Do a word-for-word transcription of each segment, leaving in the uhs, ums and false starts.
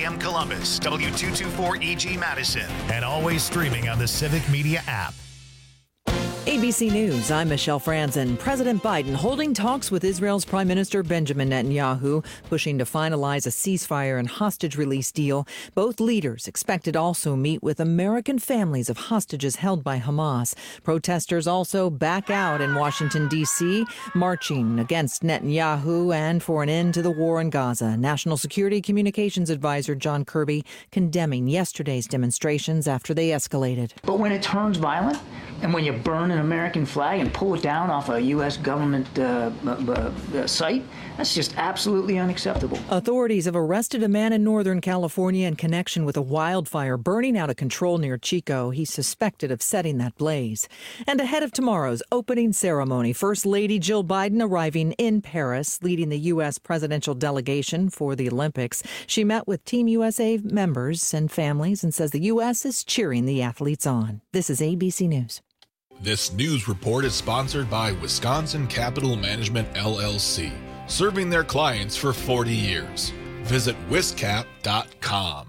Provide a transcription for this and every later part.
M Columbus, W two twenty-four E G Madison, and always streaming on the Civic Media app. A B C News, I'm Michelle Franzen. President Biden holding talks with Israel's Prime Minister Benjamin Netanyahu, pushing to finalize a ceasefire and hostage release deal. Both leaders expected to also meet with American families of hostages held by Hamas. Protesters also back out in Washington, D C, marching against Netanyahu and for an end to the war in Gaza. National Security Communications Advisor John Kirby condemning yesterday's demonstrations after they escalated. But when it turns violent, and when you burn an American flag and pull it down off a U S government uh, uh, uh, site, that's just absolutely unacceptable. Authorities have arrested a man in Northern California in connection with a wildfire burning out of control near Chico. He's suspected of setting that blaze. And ahead of tomorrow's opening ceremony, First Lady Jill Biden arriving in Paris, leading the U S presidential delegation for the Olympics. She met with Team U S A members and families and says the U S is cheering the athletes on. This is A B C News. This news report is sponsored by Wisconsin Capital Management, L L C, serving their clients for forty years. Visit wiscap dot com.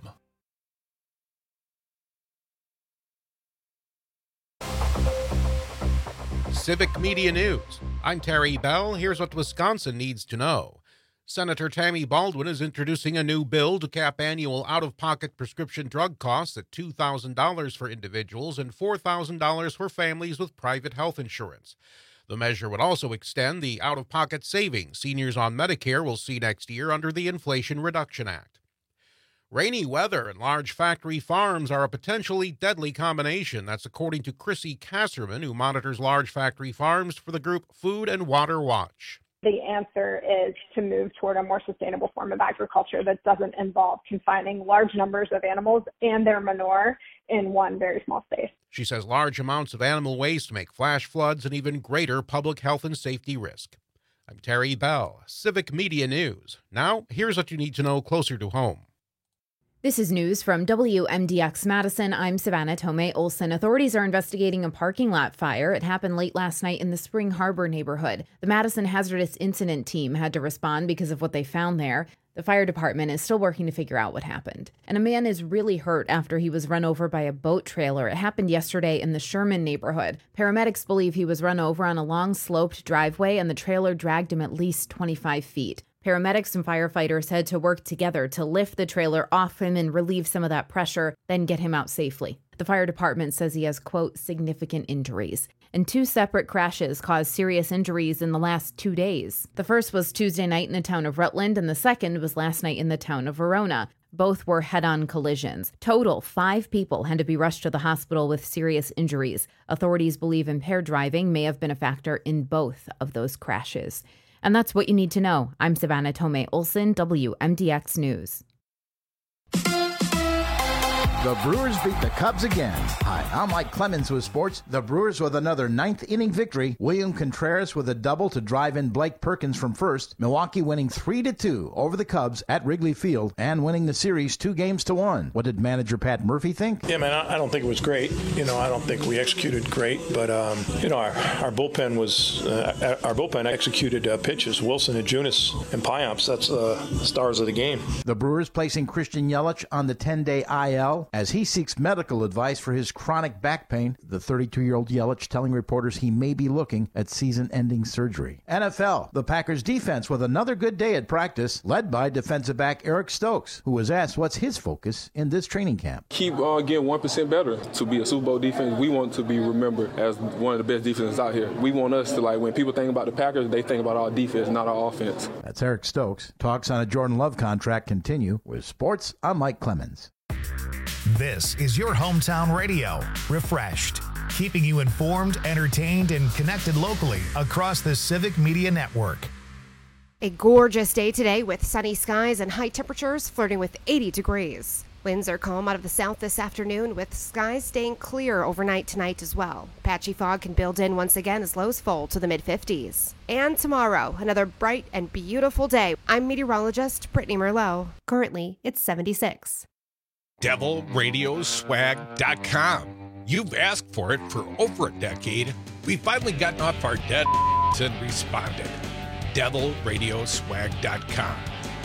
Civic Media News. I'm Terry Bell. Here's what Wisconsin needs to know. Senator Tammy Baldwin is introducing a new bill to cap annual out-of-pocket prescription drug costs at two thousand dollars for individuals and four thousand dollars for families with private health insurance. The measure would also extend the out-of-pocket savings seniors on Medicare will see next year under the Inflation Reduction Act. Rainy weather and large factory farms are a potentially deadly combination. That's according to Chrissy Kasserman, who monitors large factory farms for the group Food and Water Watch. The answer is to move toward a more sustainable form of agriculture that doesn't involve confining large numbers of animals and their manure in one very small space. She says large amounts of animal waste make flash floods an even greater public health and safety risk. I'm Terry Bell, Civic Media News. Now, here's what you need to know closer to home. This is news from W M D X Madison. I'm Savannah Tomei Olson. Authorities are investigating a parking lot fire. It happened late last night in the Spring Harbor neighborhood. The Madison Hazardous Incident Team had to respond because of what they found there. The fire department is still working to figure out what happened. And a man is really hurt after he was run over by a boat trailer. It happened yesterday in the Sherman neighborhood. Paramedics believe he was run over on a long sloped driveway and the trailer dragged him at least twenty-five feet. Paramedics and firefighters had to work together to lift the trailer off him and relieve some of that pressure, then get him out safely. The fire department says he has, quote, significant injuries. And two separate crashes caused serious injuries in the last two days. The first was Tuesday night in the town of Rutland, and the second was last night in the town of Verona. Both were head-on collisions. Total, five people had to be rushed to the hospital with serious injuries. Authorities believe impaired driving may have been a factor in both of those crashes. And that's what you need to know. I'm Savannah Tomei Olson, W M D X News. The Brewers beat the Cubs again. Hi, I'm Mike Clemens with sports. The Brewers with another ninth inning victory. William Contreras with a double to drive in Blake Perkins from first. Milwaukee winning three to two over the Cubs at Wrigley Field and winning the series two games to one. What did manager Pat Murphy think? Yeah, man, I don't think it was great. You know, I don't think we executed great, but um, you know, our, our bullpen was uh, our bullpen executed uh, pitches. Wilson and Junis and Payamps. That's the uh, stars of the game. The Brewers placing Christian Yelich on the ten-day I L as he seeks medical advice for his chronic back pain. The thirty-two-year-old Yelich telling reporters he may be looking at season-ending surgery. N F L, the Packers defense with another good day at practice, led by defensive back Eric Stokes, who was asked what's his focus in this training camp. Keep uh, getting one percent better to be a Super Bowl defense. We want to be remembered as one of the best defenses out here. We want us to, like, when people think about the Packers, they think about our defense, not our offense. That's Eric Stokes. Talks on a Jordan Love contract continue. With sports, I'm Mike Clemens. This is your hometown radio, Refreshed, keeping you informed, entertained, and connected locally across the Civic Media Network. A gorgeous day today with sunny skies and high temperatures flirting with eighty degrees. Winds are calm out of the south this afternoon with skies staying clear overnight tonight as well. Patchy fog can build in once again as lows fall to the mid fifties. And tomorrow, another bright and beautiful day. I'm meteorologist Brittany Merlot. Currently, it's seventy-six. devil radio swag dot com. You've asked for it for over a decade. We've finally gotten off our dead and responded. devil radio swag dot com.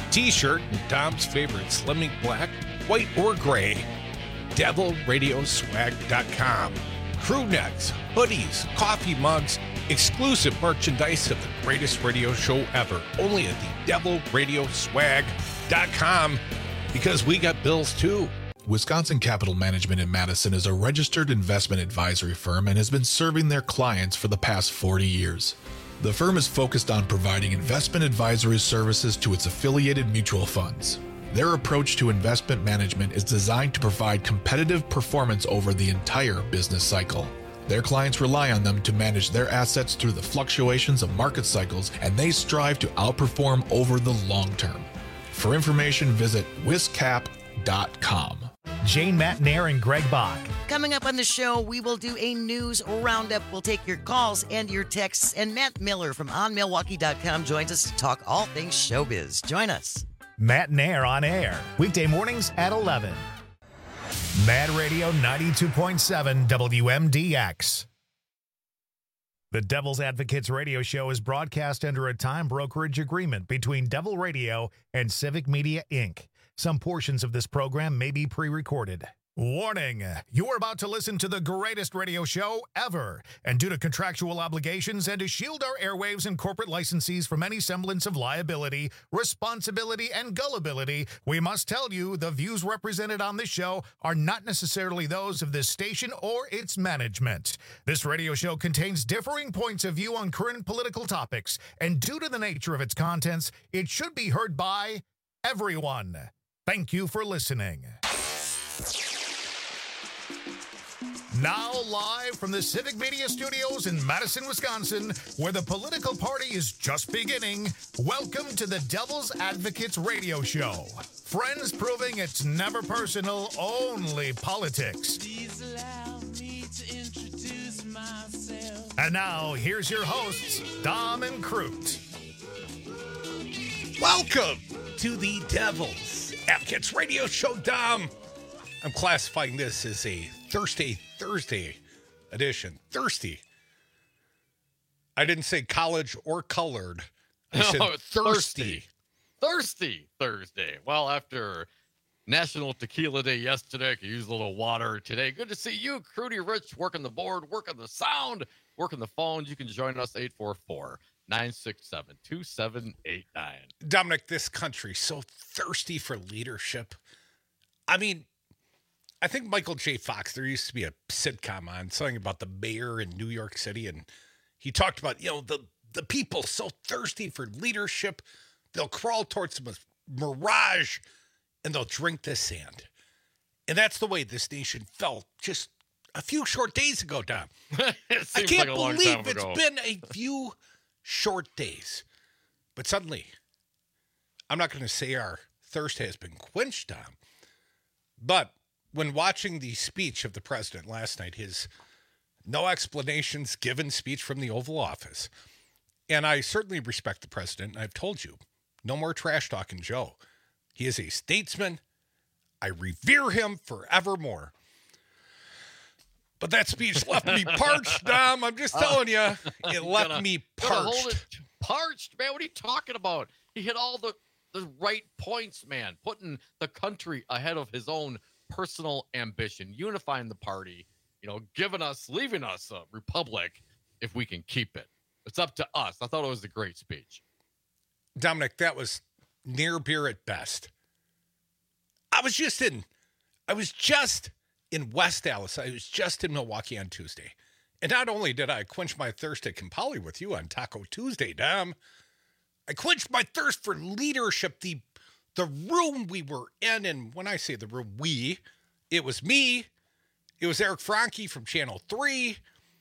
T-shirt in Dom's favorite Slimming Black, white or gray. devil radio swag dot com. Crew necks, hoodies, coffee mugs, exclusive merchandise of the greatest radio show ever. Only at the devil radio swag dot com, because we got bills too. Wisconsin Capital Management in Madison is a registered investment advisory firm and has been serving their clients for the past forty years. The firm is focused on providing investment advisory services to its affiliated mutual funds. Their approach to investment management is designed to provide competitive performance over the entire business cycle. Their clients rely on them to manage their assets through the fluctuations of market cycles, and they strive to outperform over the long term. For information, visit wiscap dot com. Jane Matnair and Greg Bach. Coming up on the show, we will do a news roundup. We'll take your calls and your texts. And Matt Miller from on milwaukee dot com joins us to talk all things showbiz. Join us. Matnair on air, weekday mornings at eleven. Mad Radio ninety-two point seven W M D X. The Devil's Advocates radio show is broadcast under a time brokerage agreement between Devil Radio and Civic Media, Incorporated. Some portions of this program may be pre-recorded. Warning, you're about to listen to the greatest radio show ever. And due to contractual obligations and to shield our airwaves and corporate licensees from any semblance of liability, responsibility, and gullibility, we must tell you the views represented on this show are not necessarily those of this station or its management. This radio show contains differing points of view on current political topics, and due to the nature of its contents, it should be heard by everyone. Thank you for listening. Now live from the Civic Media Studios in Madison, Wisconsin, where the political party is just beginning, welcome to the Devil's Advocates radio show. Friends proving it's never personal, only politics. Please allow me to introduce myself. And now, here's your hosts, Dom and Crute. Welcome to the Devil's Advocates radio show, Dom. I'm classifying this as a Thursday, Thursday edition. Thirsty. I didn't say college or colored. I no, said thirsty. Thirsty Thursday. Well, after National Tequila Day yesterday, I could use a little water today. Good to see you, Crudy Rich, working the board, working the sound, working the phones. You can join us, eight four four, nine six seven, two seven eight nine. Dominic, this country's so thirsty for leadership. I mean, I think Michael J. Fox, there used to be a sitcom on something about the mayor in New York City, and he talked about, you know, the, the people so thirsty for leadership, they'll crawl towards the mirage and they'll drink the sand. And that's the way this nation felt just a few short days ago, Dom. It I can't like a long believe time it's ago. been a few short days. But suddenly, I'm not going to say our thirst has been quenched, Dom, but when watching the speech of the president last night, his no explanations given speech from the Oval Office, and I certainly respect the president, and I've told you, no more trash talking Joe. He is a statesman. I revere him forevermore. But that speech left me parched, Dom. I'm just telling you, it left Gonna- me gonna hold parched. it parched, man. What are you talking about? He hit all the, the right points, man. Putting the country ahead of his own personal ambition, unifying the party, you know, giving us, leaving us a republic if we can keep it. It's up to us. I thought it was a great speech. Dominic, that was near beer at best. I was just in, I was just in West Dallas. I was just in Milwaukee on Tuesday. And not only did I quench my thirst at Campali with you on Taco Tuesday, Dom, I quenched my thirst for leadership. The The room we were in, and when I say the room, we, it was me, it was Eric Franke from Channel three,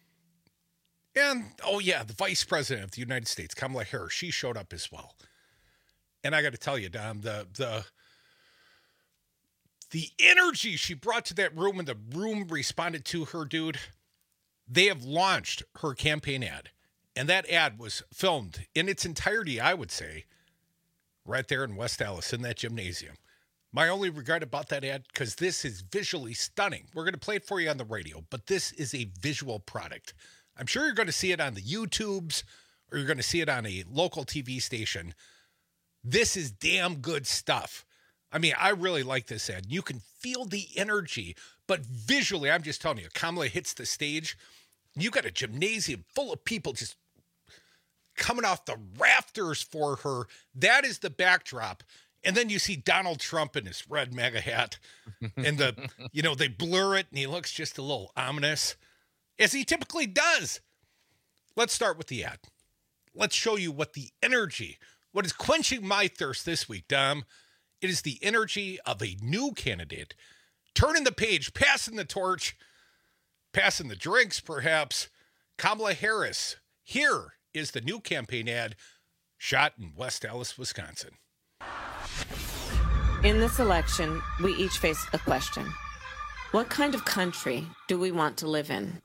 and, oh yeah, the Vice President of the United States, Kamala Harris, she showed up as well. And I got to tell you, Dom, the, the, the energy she brought to that room and the room responded to her, dude, they have launched her campaign ad. And that ad was filmed in its entirety, I would say, right there in West Dallas in that gymnasium. My only regret about that ad, because this is visually stunning. We're going to play it for you on the radio, but this is a visual product. I'm sure you're going to see it on the YouTubes or you're going to see it on a local T V station. This is damn good stuff. I mean, I really like this ad. You can feel the energy, but visually, I'm just telling you, Kamala hits the stage. You got a gymnasium full of people just coming off the rafters for her. That is the backdrop. And then you see Donald Trump in his red MAGA hat. And the, you know, they blur it and he looks just a little ominous, as he typically does. Let's start with the ad. Let's show you what the energy, what is quenching my thirst this week, Dom. It is the energy of a new candidate, turning the page, passing the torch, passing the drinks, perhaps. Kamala Harris. Here is the new campaign ad shot in West Allis, Wisconsin. In this election, we each face a question. What kind of country do we want to live in?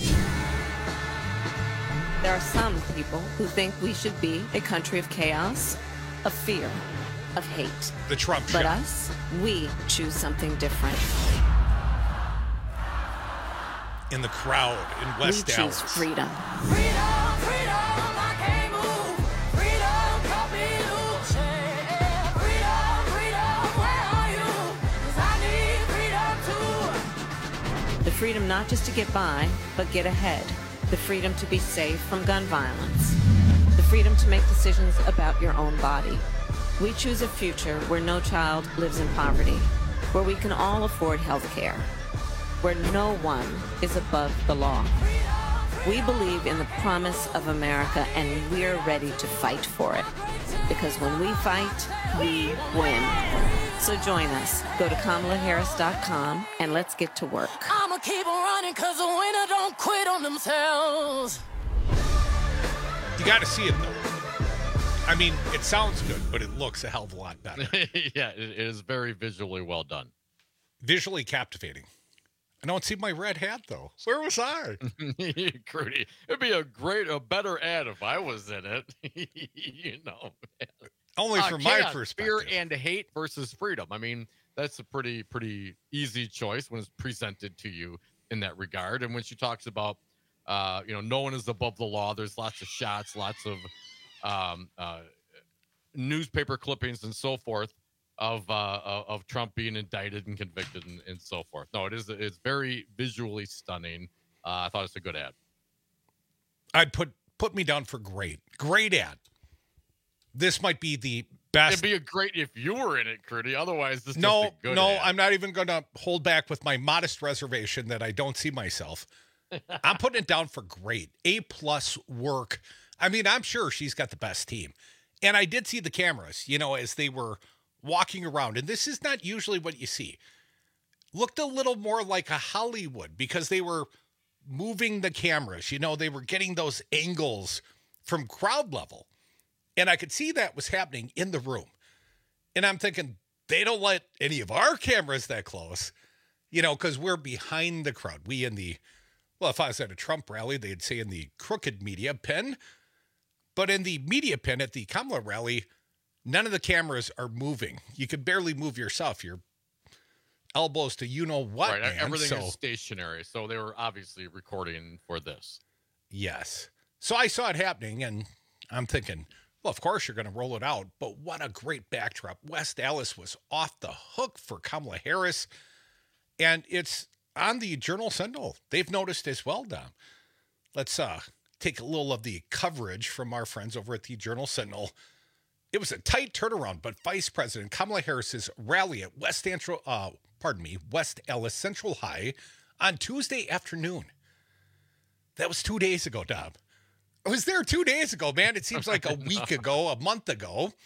There are some people who think we should be a country of chaos, of fear, of hate. The Trump But show. us, we choose something different. In the crowd in West we choose Dallas. freedom. The freedom not just to get by, but get ahead. The freedom to be safe from gun violence. The freedom to make decisions about your own body. We choose a future where no child lives in poverty, where we can all afford health care, where no one is above the law. We believe in the promise of America, and we're ready to fight for it. Because when we fight, we win. So join us. Go to Kamala Harris dot com and let's get to work. I'ma keep on running because the winner don't quit on themselves. You got to see it, though. I mean, it sounds good, but it looks a hell of a lot better. Yeah, it is very visually well done. Visually captivating. I don't see my red hat, though. Where was I? Crudy. It'd be a great, a better ad if I was in it. You know, man. Only Uh, from my chaos, perspective. Fear and hate versus freedom. I mean, that's a pretty, pretty easy choice when it's presented to you in that regard. And when she talks about, uh, you know, no one is above the law, there's lots of shots, lots of um, uh, newspaper clippings and so forth of uh, of Trump being indicted and convicted and, and so forth. No, it is it's very visually stunning. Uh, I thought it's a good ad. I'd put put me down for great. Great ad. This might be the best. It'd be a great if you were in it, Crudy. Otherwise, this No, just a good no, ad. I'm not even going to hold back with my modest reservation that I don't see myself. I'm putting it down for great. A plus work. I mean, I'm sure she's got the best team. And I did see the cameras, you know, as they were walking around. And this is not usually what you see. Looked a little more like a Hollywood because they were moving the cameras. You know, they were getting those angles from crowd level. And I could see that was happening in the room. And I'm thinking, they don't let any of our cameras that close, you know, because we're behind the crowd. We in the, well, if I was at a Trump rally, they'd say in the crooked media pen. But in the media pen at the Kamala rally, none of the cameras are moving. You could barely move yourself. Your elbows to you know what, Right, man. everything So, is stationary. So they were obviously recording for this. yes. So I saw it happening, and I'm thinking, well, of course you're going to roll it out, but what a great backdrop. West Allis was off the hook for Kamala Harris, and it's on the Journal Sentinel. They've noticed as well, Dom. Let's uh, take a little of the coverage from our friends over at the Journal Sentinel. It was a tight turnaround, but Vice President Kamala Harris's rally at West Central, uh, pardon me, West Allis Central High on Tuesday afternoon. That was two days ago, Dom. I was there two days ago, man. It seems like a week ago, a month ago.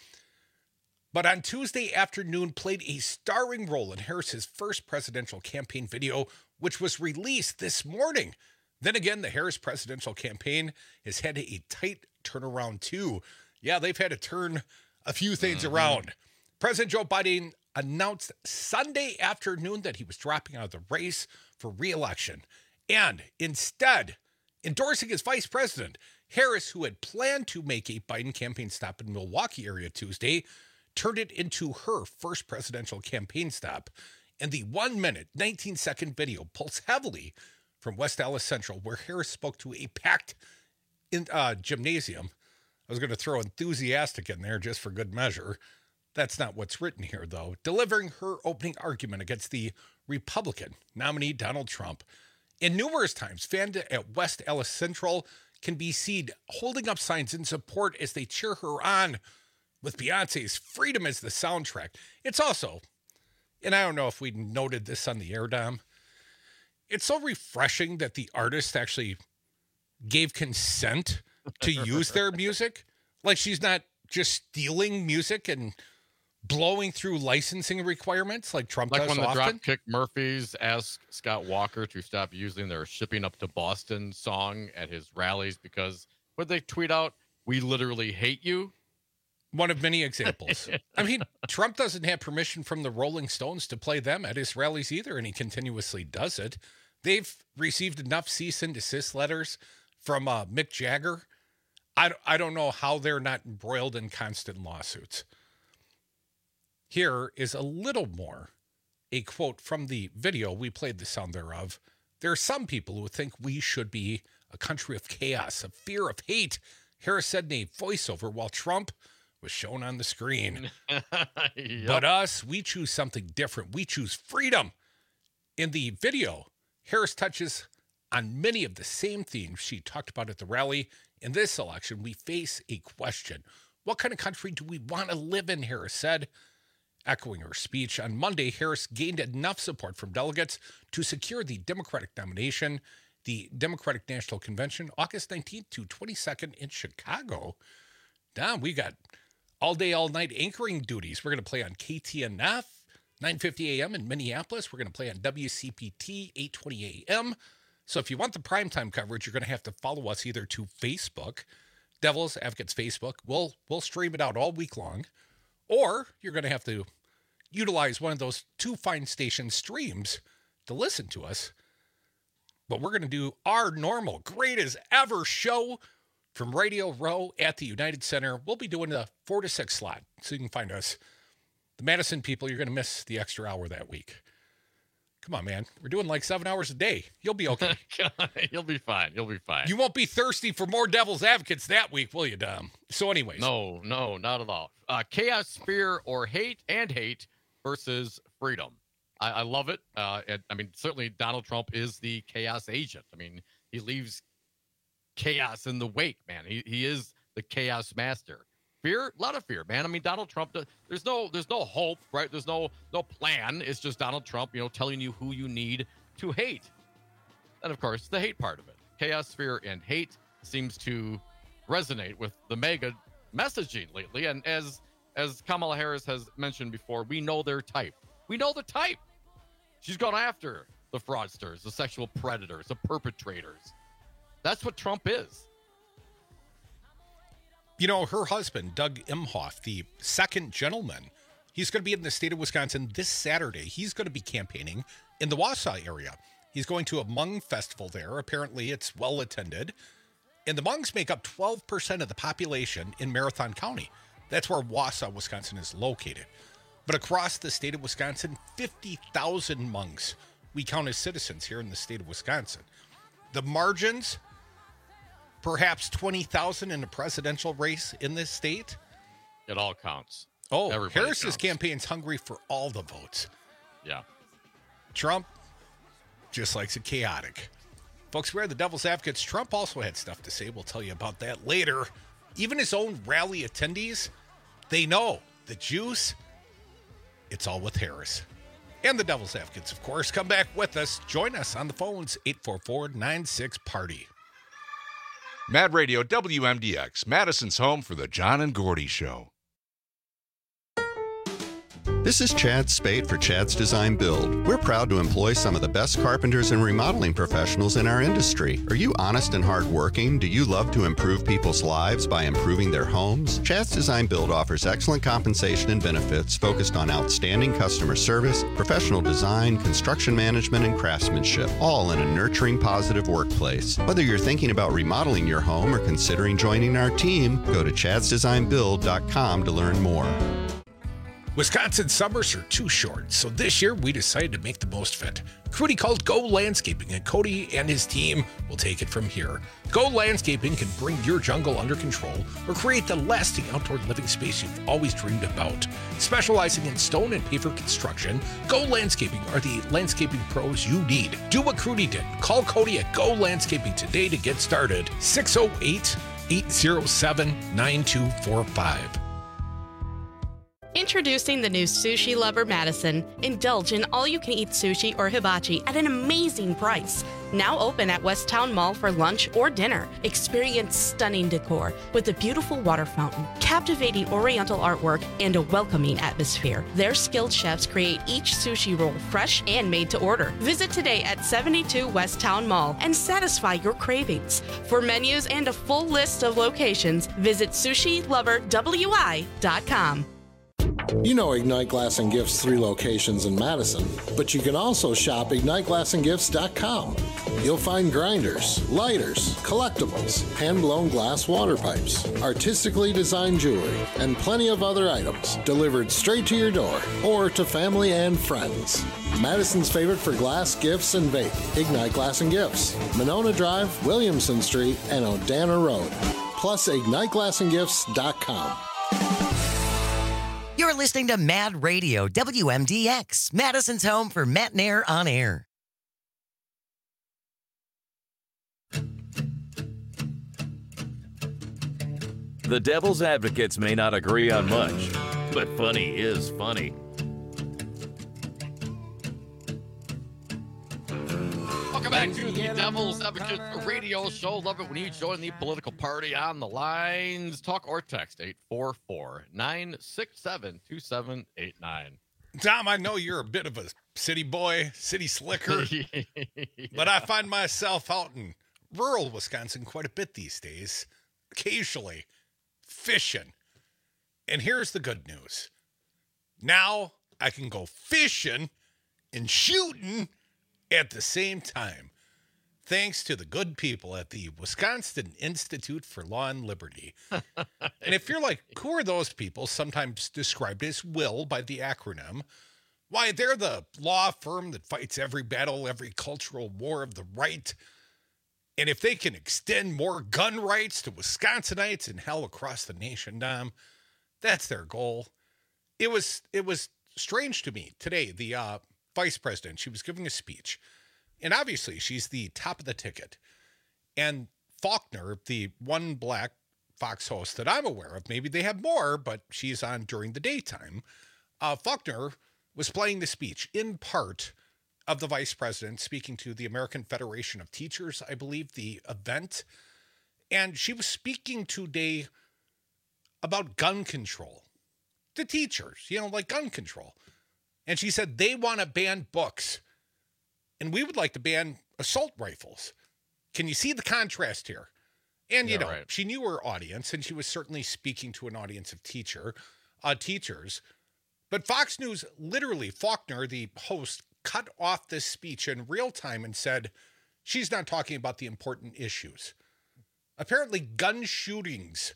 But on Tuesday afternoon, played a starring role in Harris's first presidential campaign video, which was released this morning. Then again, the Harris presidential campaign has had a tight turnaround too. Yeah, they've had to turn a few things mm-hmm. around. President Joe Biden announced Sunday afternoon that he was dropping out of the race for re-election. And instead, endorsing his vice president, Harris, who had planned to make a Biden campaign stop in Milwaukee area Tuesday, turned it into her first presidential campaign stop. And the one minute, nineteen second video pulls heavily from West Allis Central, where Harris spoke to a packed in, uh, gymnasium I was going to throw enthusiastic in there just for good measure. That's not what's written here, though. Delivering her opening argument against the Republican nominee Donald Trump. And numerous times, fans at West Allis Central can be seen holding up signs in support as they cheer her on with Beyonce's Freedom as the soundtrack. It's also, and I don't know if we noted this on the air, Dom, it's so refreshing that the artist actually gave consent to use their music. Like she's not just stealing music and blowing through licensing requirements like Trump like does when often. the Dropkick Murphys asked Scott Walker to stop using their Shipping Up to Boston song at his rallies because what they tweet out, we literally hate you. One of many examples. I mean, Trump doesn't have permission from the Rolling Stones to play them at his rallies either, and he continuously does it. They've received enough cease and desist letters from uh, Mick Jagger. I, I don't know how they're not embroiled in constant lawsuits. Here is a little more, a quote from the video we played the sound thereof. There are some people who think we should be a country of chaos, of fear, of hate, Harris said in a voiceover while Trump was shown on the screen. Yep. But us, we choose something different. We choose freedom. In the video, Harris touches on many of the same themes she talked about at the rally. In this election, we face a question. What kind of country do we want to live in, Harris said. Echoing her speech on Monday, Harris gained enough support from delegates to secure the Democratic nomination. The Democratic National Convention, August nineteenth to twenty-second in Chicago. Don, we got all day, all night anchoring duties. We're going to play on K T N F, nine fifty a.m. in Minneapolis. We're going to play on W C P T, eight twenty a.m. So if you want the primetime coverage, you're going to have to follow us either to Facebook, Devil's Advocates Facebook. We'll, we'll stream it out all week long. Or you're going to have to utilize one of those two fine station streams to listen to us. But we're going to do our normal, great as ever show from Radio Row at the United Center. We'll be doing the four to six slot, so you can find us. The Madison people, you're going to miss the extra hour that week. Come on, man. We're doing like seven hours a day. You'll be okay. You'll be fine. You'll be fine. You won't be thirsty for more Devil's Advocates that week, will you, Dom? So anyways. No, no, not at all. Uh, chaos, fear, or hate, and hate versus freedom. I, I love it. Uh, and, I mean, certainly Donald Trump is the chaos agent. I mean, he leaves chaos in the wake, man. He he is the chaos master. Fear, a lot of fear, man. I mean, Donald Trump, there's no there's no hope, right? There's no no plan. It's just Donald Trump, you know, telling you who you need to hate. And, of course, the hate part of it. Chaos, fear, and hate seems to resonate with the MAGA messaging lately. And as as Kamala Harris has mentioned before, we know their type. We know the type. She's gone after the fraudsters, the sexual predators, the perpetrators. That's what Trump is. You know, her husband, Doug Emhoff, the second gentleman, he's going to be in the state of Wisconsin this Saturday. He's going to be campaigning in the Wausau area. He's going to a Hmong festival there. Apparently, it's well attended. And the Hmongs make up twelve percent of the population in Marathon County. That's where Wausau, Wisconsin is located. But across the state of Wisconsin, fifty thousand Hmongs we count as citizens here in the state of Wisconsin. The margins, perhaps twenty thousand in a presidential race in this state. It all counts. Oh, Everybody Harris's counts. campaign's hungry for all the votes. Yeah. Trump just likes it chaotic. Folks, we're the Devil's Advocates. Trump also had stuff to say. We'll tell you about that later. Even his own rally attendees, they know the juice, it's all with Harris. And the Devil's Advocates, of course. Come back with us. Join us on the phones, eight four four, nine six, party. Mad Radio W M D X, Madison's home for the John and Gordy Show. This is Chad Spate for Chad's Design Build. We're proud to employ some of the best carpenters and remodeling professionals in our industry. Are you honest and hardworking? Do you love to improve people's lives by improving their homes? Chad's Design Build offers excellent compensation and benefits focused on outstanding customer service, professional design, construction management, and craftsmanship, all in a nurturing, positive workplace. Whether you're thinking about remodeling your home or considering joining our team, go to chads design build dot com to learn more. Wisconsin summers are too short, so this year we decided to make the most of it. Crudy called Go Landscaping, and Cody and his team will take it from here. Go Landscaping can bring your jungle under control or create the lasting outdoor living space you've always dreamed about. Specializing in stone and paver construction, Go Landscaping are the landscaping pros you need. Do what Crudy did. Call Cody at Go Landscaping today to get started. six oh eight, eight oh seven, nine two four five. Introducing the new Sushi Lover Madison. Indulge in all-you-can-eat sushi or hibachi at an amazing price. Now open at Westtown Mall for lunch or dinner. Experience stunning decor with a beautiful water fountain, captivating oriental artwork, and a welcoming atmosphere. Their skilled chefs create each sushi roll fresh and made to order. Visit today at seventy-two Westtown Mall and satisfy your cravings. For menus and a full list of locations, visit sushi lover w i dot com. You know Ignite Glass and Gifts' three locations in Madison, but you can also shop ignite glass and gifts dot com. You'll find grinders, lighters, collectibles, hand-blown glass water pipes, artistically designed jewelry, and plenty of other items delivered straight to your door or to family and friends. Madison's favorite for glass, gifts, and vape, Ignite Glass and Gifts, Monona Drive, Williamson Street, and Odana Road. Plus ignite glass and gifts dot com. You're listening to Mad Radio, W M D X, Madison's home for Matt Nair on air. The Devil's Advocates may not agree on much, but funny is funny. Welcome back to the Devil's Advocate Radio Show. Love it when you join the political party on the lines. Talk or text eight four four, nine six seven, two seven eight nine. Tom, I know you're a bit of a city boy, city slicker, yeah. But I find myself out in rural Wisconsin quite a bit these days, occasionally fishing. And here's the good news. Now I can go fishing and shooting at the same time, thanks to the good people at the Wisconsin Institute for Law and Liberty. And if you're like, who are those people, sometimes described as WILL by the acronym? Why, they're the law firm that fights every battle, every cultural war of the right. And if they can extend more gun rights to Wisconsinites and hell across the nation, Dom, that's their goal. It was it was strange to me today, the uh, vice president, she was giving a speech, and obviously she's the top of the ticket. And Faulkner, the one black Fox host that I'm aware of, maybe they have more, but she's on during the daytime. Uh, Faulkner was playing the speech in part of the vice president speaking to the American Federation of Teachers, I believe, the event. And she was speaking today about gun control. The teachers, you know, like gun control. And she said they want to ban books, and we would like to ban assault rifles. Can you see the contrast here? And, you yeah, know, right. She knew her audience, and she was certainly speaking to an audience of teacher, uh, teachers. But Fox News, literally, Faulkner, the host, cut off this speech in real time and said she's not talking about the important issues. Apparently, gun shootings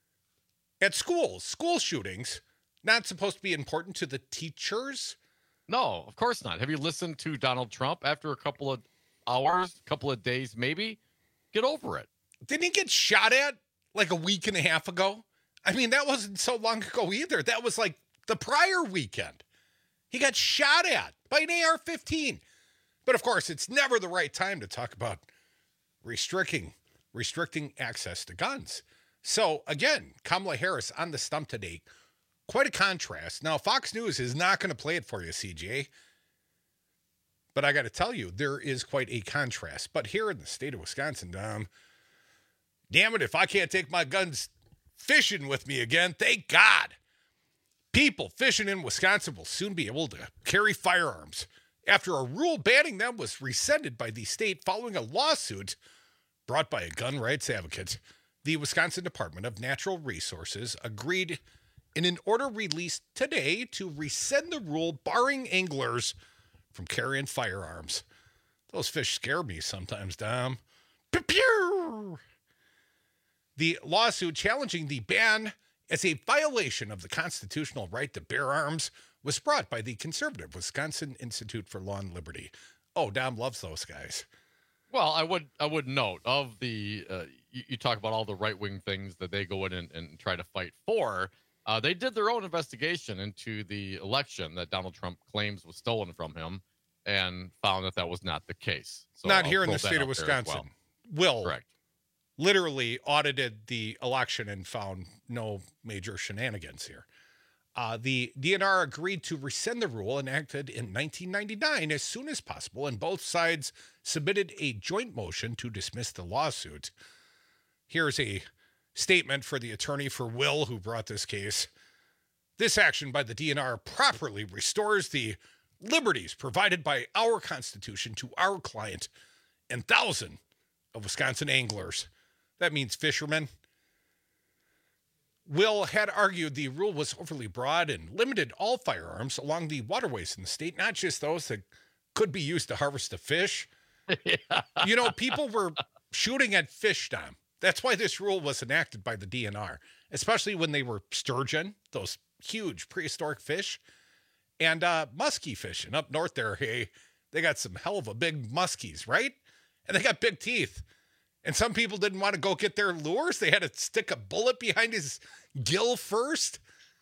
at schools, school shootings, not supposed to be important to the teachers? No, of course not. Have you listened to Donald Trump after a couple of hours, a couple of days, maybe? Get over it. Didn't he get shot at like a week and a half ago? I mean, that wasn't so long ago either. That was like the prior weekend. He got shot at by an A R fifteen. But of course, it's never the right time to talk about restricting, restricting access to guns. So again, Kamala Harris on the stump today. Quite a contrast. Now, Fox News is not going to play it for you, C J. But I got to tell you, there is quite a contrast. But here in the state of Wisconsin, um, damn it, if I can't take my guns fishing with me again, thank God. People fishing in Wisconsin will soon be able to carry firearms after a rule banning them was rescinded by the state following a lawsuit brought by a gun rights advocate. The Wisconsin Department of Natural Resources agreed in an order released today to rescind the rule barring anglers from carrying firearms. Those fish scare me sometimes, Dom. Pew-pew! The lawsuit challenging the ban as a violation of the constitutional right to bear arms was brought by the conservative Wisconsin Institute for Law and Liberty. Oh, Dom loves those guys. Well, I would I would note of the uh, you, you talk about all the right wing things that they go in and, and try to fight for. Uh, they did their own investigation into the election that Donald Trump claims was stolen from him, and found that that was not the case. So not I'll here in throw the that state of out there as Wisconsin. well. Will Correct. literally audited the election and found no major shenanigans here. Uh, the D N R agreed to rescind the rule enacted in nineteen ninety-nine as soon as possible, and both sides submitted a joint motion to dismiss the lawsuit. Here's a statement for the attorney for Will who brought this case. This action by the D N R properly restores the liberties provided by our Constitution to our client and thousands of Wisconsin anglers. That means fishermen. Will had argued the rule was overly broad and limited all firearms along the waterways in the state, not just those that could be used to harvest a fish. Yeah. You know, people were shooting at fish, Dom. That's why this rule was enacted by the D N R, especially when they were sturgeon, those huge prehistoric fish, and uh, muskie fishing up north there. Hey, they got some hell of a big muskies, right? And they got big teeth. And some people didn't want to go get their lures. They had to stick a bullet behind his gill first.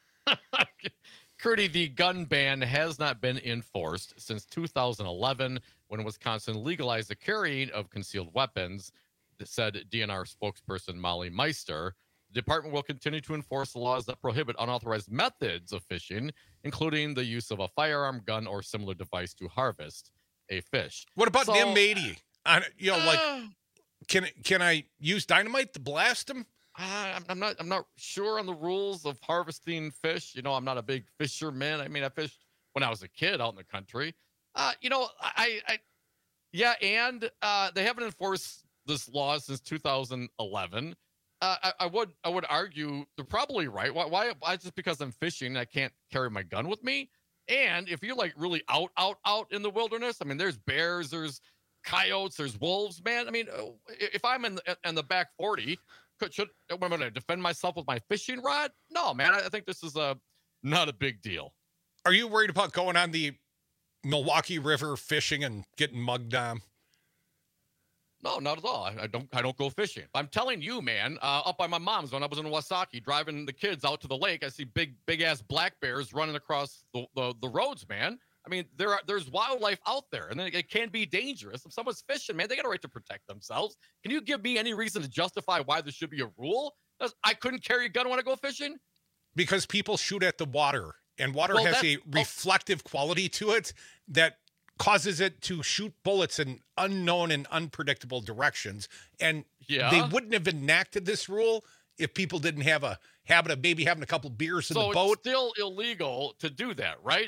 Curdy, the gun ban has not been enforced since two thousand eleven, when Wisconsin legalized the carrying of concealed weapons, said D N R spokesperson Molly Meister. The department will continue to enforce the laws that prohibit unauthorized methods of fishing, including the use of a firearm, gun, or similar device to harvest a fish. What about so, M eighty? I, you know, uh, like, can can I use dynamite to blast them? Uh, I'm not. I'm not sure on the rules of harvesting fish. You know, I'm not a big fisherman. I mean, I fished when I was a kid out in the country. Uh, you know, I, I, yeah, and uh, they haven't enforced this law since two thousand eleven. Uh, I, I would, I would argue they're probably right. Why, why, why? Just because I'm fishing, I can't carry my gun with me. And if you're like really out, out, out in the wilderness, I mean, there's bears, there's coyotes, there's wolves, man. I mean, if I'm in the, in the back forty, could, should am I going to defend myself with my fishing rod? No, man. I think this is a not a big deal. Are you worried about going on the Milwaukee River fishing and getting mugged on? No, not at all. I, I don't. I don't go fishing. I'm telling you, man. Uh, up by my mom's, when I was in Wasaki, driving the kids out to the lake, I see big, big ass black bears running across the, the, the roads, man. I mean, there are there's wildlife out there, and it can be dangerous. If someone's fishing, man, they got a right to protect themselves. Can you give me any reason to justify why there should be a rule? I couldn't carry a gun when I go fishing? Because people shoot at the water, and water well, has a reflective oh. quality to it that causes it to shoot bullets in unknown and unpredictable directions. And yeah. they wouldn't have enacted this rule if people didn't have a habit of maybe having a couple beers in so the boat. It's still illegal to do that, right?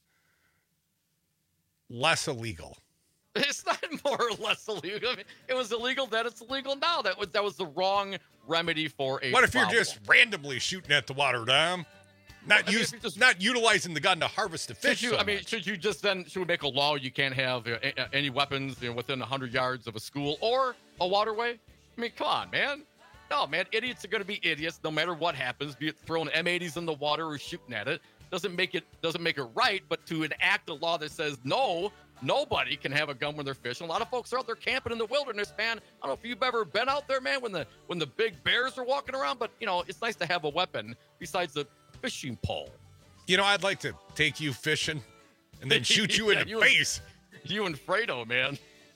Less illegal. It's not more or less illegal. I mean, it was illegal then, it's illegal now. That was that was the wrong remedy for a What if problem. you're just randomly shooting at the water, Dom? Not I mean, use, just, not utilizing the gun to harvest the fish. You, so I mean, much. should you just then should we make a law you can't have uh, any weapons you know, within one hundred yards of a school or a waterway? I mean, come on, man. No, man, idiots are going to be idiots no matter what happens. Be it throwing M eighties in the water or shooting at it doesn't make it doesn't make it right. But to enact a law that says no, nobody can have a gun when they're fishing. A lot of folks are out there camping in the wilderness, man. I don't know if you've ever been out there, man, when the when the big bears are walking around. But you know, it's nice to have a weapon besides the fishing pole. You know, I'd like to take you fishing and then shoot you yeah, in the you face. And, you and Fredo, man.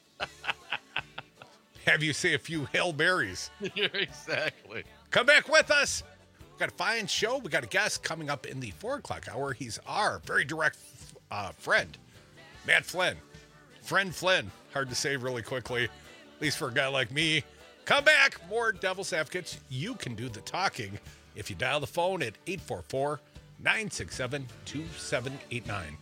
Have you say a few Hail Marys. Exactly. Come back with us. We've got a fine show. We got a guest coming up in the four o'clock hour. He's our very direct uh, friend, Matt Flynn. Friend Flynn. Hard to say really quickly, at least for a guy like me. Come back. More Devil's Advocates. You can do the talking if you dial the phone at eight four four, nine six seven, two seven eight nine.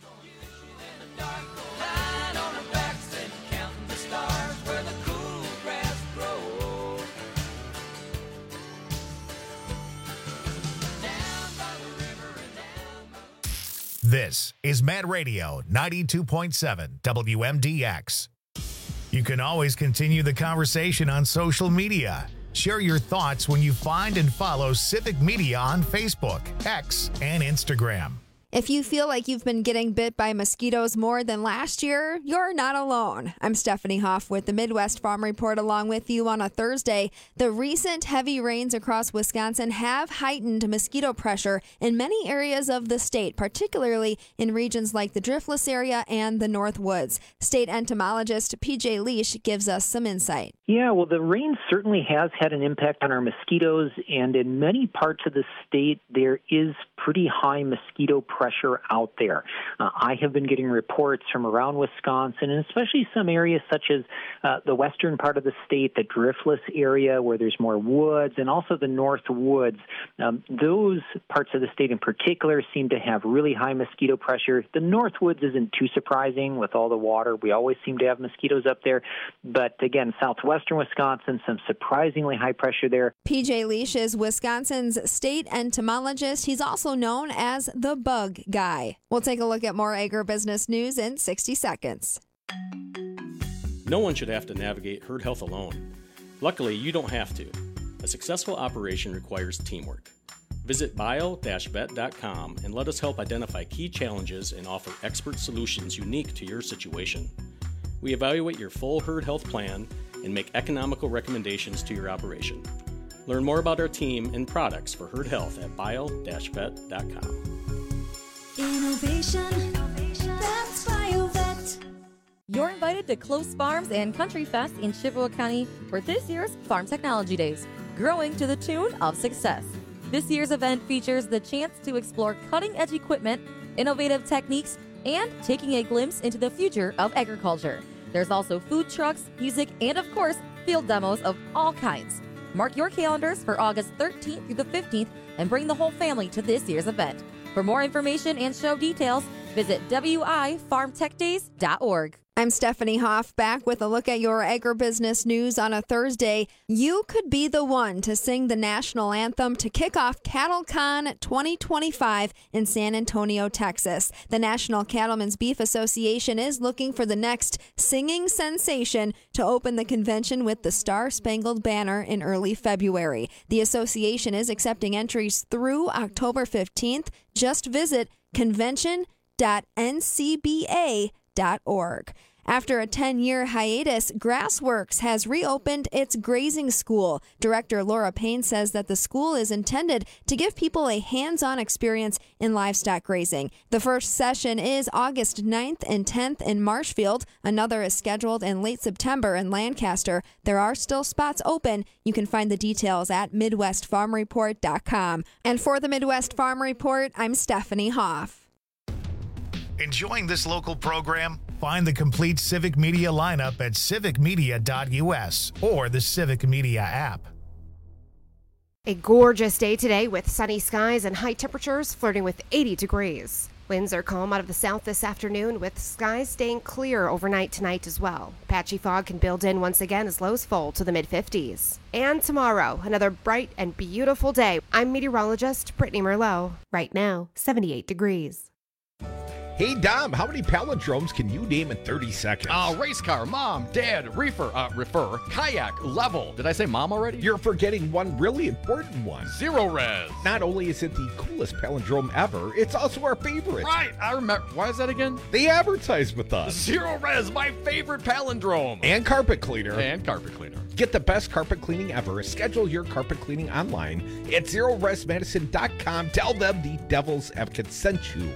This is Mad Radio ninety-two point seven W M D X. You can always continue the conversation on social media. Share your thoughts when you find and follow Civic Media on Facebook, X, and Instagram. If you feel like you've been getting bit by mosquitoes more than last year, you're not alone. I'm Stephanie Hoff with the Midwest Farm Report along with you on a Thursday. The recent heavy rains across Wisconsin have heightened mosquito pressure in many areas of the state, particularly in regions like the Driftless area and the North Woods. State entomologist P J Leash gives us some insight. Yeah, well, the rain certainly has had an impact on our mosquitoes, and in many parts of the state, there is pretty high mosquito pressure out there. Uh, I have been getting reports from around Wisconsin, and especially some areas such as uh, the western part of the state, the Driftless area where there's more woods, and also the North Woods. Um, those parts of the state in particular seem to have really high mosquito pressure. The North Woods isn't too surprising with all the water. We always seem to have mosquitoes up there. But again, southwestern Wisconsin, some surprisingly high pressure there. P J Leash is Wisconsin's state entomologist. He's also known as the bug guy. We'll take a look at more agribusiness news in sixty seconds. No one should have to navigate herd health alone. Luckily, you don't have to. A successful operation requires teamwork. Visit bio dash vet dot com and let us help identify key challenges and offer expert solutions unique to your situation. We evaluate your full herd health plan and make economical recommendations to your operation. Learn more about our team and products for herd health at bio dash vet dot com. Innovation, that's BioVet. You're invited to Close Farms and Country Fest in Chippewa County for this year's Farm Technology Days, growing to the tune of success. This year's event features the chance to explore cutting-edge equipment, innovative techniques, and taking a glimpse into the future of agriculture. There's also food trucks, music, and of course, field demos of all kinds. Mark your calendars for August thirteenth through the fifteenth and bring the whole family to this year's event. For more information and show details, visit w i farm tech days dot org. I'm Stephanie Hoff, back with a look at your agribusiness news on a Thursday. You could be the one to sing the national anthem to kick off CattleCon twenty twenty-five in San Antonio, Texas. The National Cattlemen's Beef Association is looking for the next singing sensation to open the convention with the Star-Spangled Banner in early February. The association is accepting entries through October fifteenth. Just visit convention dot n c b a dot org. After a ten-year hiatus, Grassworks has reopened its grazing school. Director Laura Payne says that the school is intended to give people a hands-on experience in livestock grazing. The first session is August ninth and tenth in Marshfield. Another is scheduled in late September in Lancaster. There are still spots open. You can find the details at midwest farm report dot com. And for the Midwest Farm Report, I'm Stephanie Hoff. Enjoying this local program? Find the complete Civic Media lineup at civic media dot u s or the Civic Media app. A gorgeous day today with sunny skies and high temperatures flirting with eighty degrees. Winds are calm out of the south this afternoon with skies staying clear overnight tonight as well. Patchy fog can build in once again as lows fall to the mid fifties. And tomorrow, another bright and beautiful day. I'm meteorologist Brittany Merlot. Right now, seventy-eight degrees. Hey, Dom, how many palindromes can you name in thirty seconds? Uh, race car, mom, dad, reefer, uh, refer, kayak, level. Did I say mom already? You're forgetting one really important one. Zero res. Not only is it the coolest palindrome ever, it's also our favorite. Right, I remember. Why is that again? They advertise with us. Zero res, my favorite palindrome. And carpet cleaner. And carpet cleaner. Get the best carpet cleaning ever. Schedule your carpet cleaning online at zero res medicine dot com. Tell them the Devil's Advocate sent you.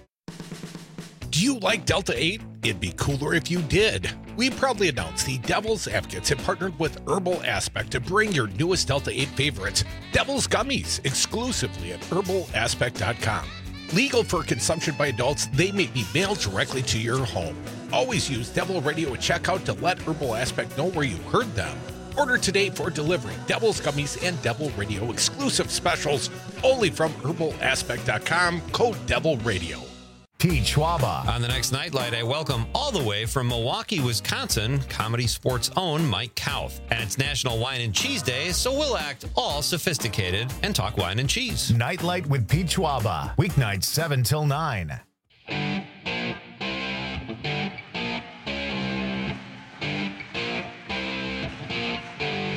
Do you like Delta eight? It'd be cooler if you did. We proudly announce the Devil's Advocates have partnered with Herbal Aspect to bring your newest Delta eight favorites, Devil's Gummies, exclusively at herbal aspect dot com. Legal for consumption by adults, they may be mailed directly to your home. Always use Devil Radio at checkout to let Herbal Aspect know where you heard them. Order today for delivery. Devil's Gummies and Devil Radio exclusive specials only from herbal aspect dot com, code Devil Radio. Pete Schwaba. On the next Nightlight, I welcome all the way from Milwaukee, Wisconsin, Comedy Sports' own Mike Kauth. And it's National Wine and Cheese Day, so we'll act all sophisticated and talk wine and cheese. Nightlight with Pete Schwaba. Weeknights seven till nine.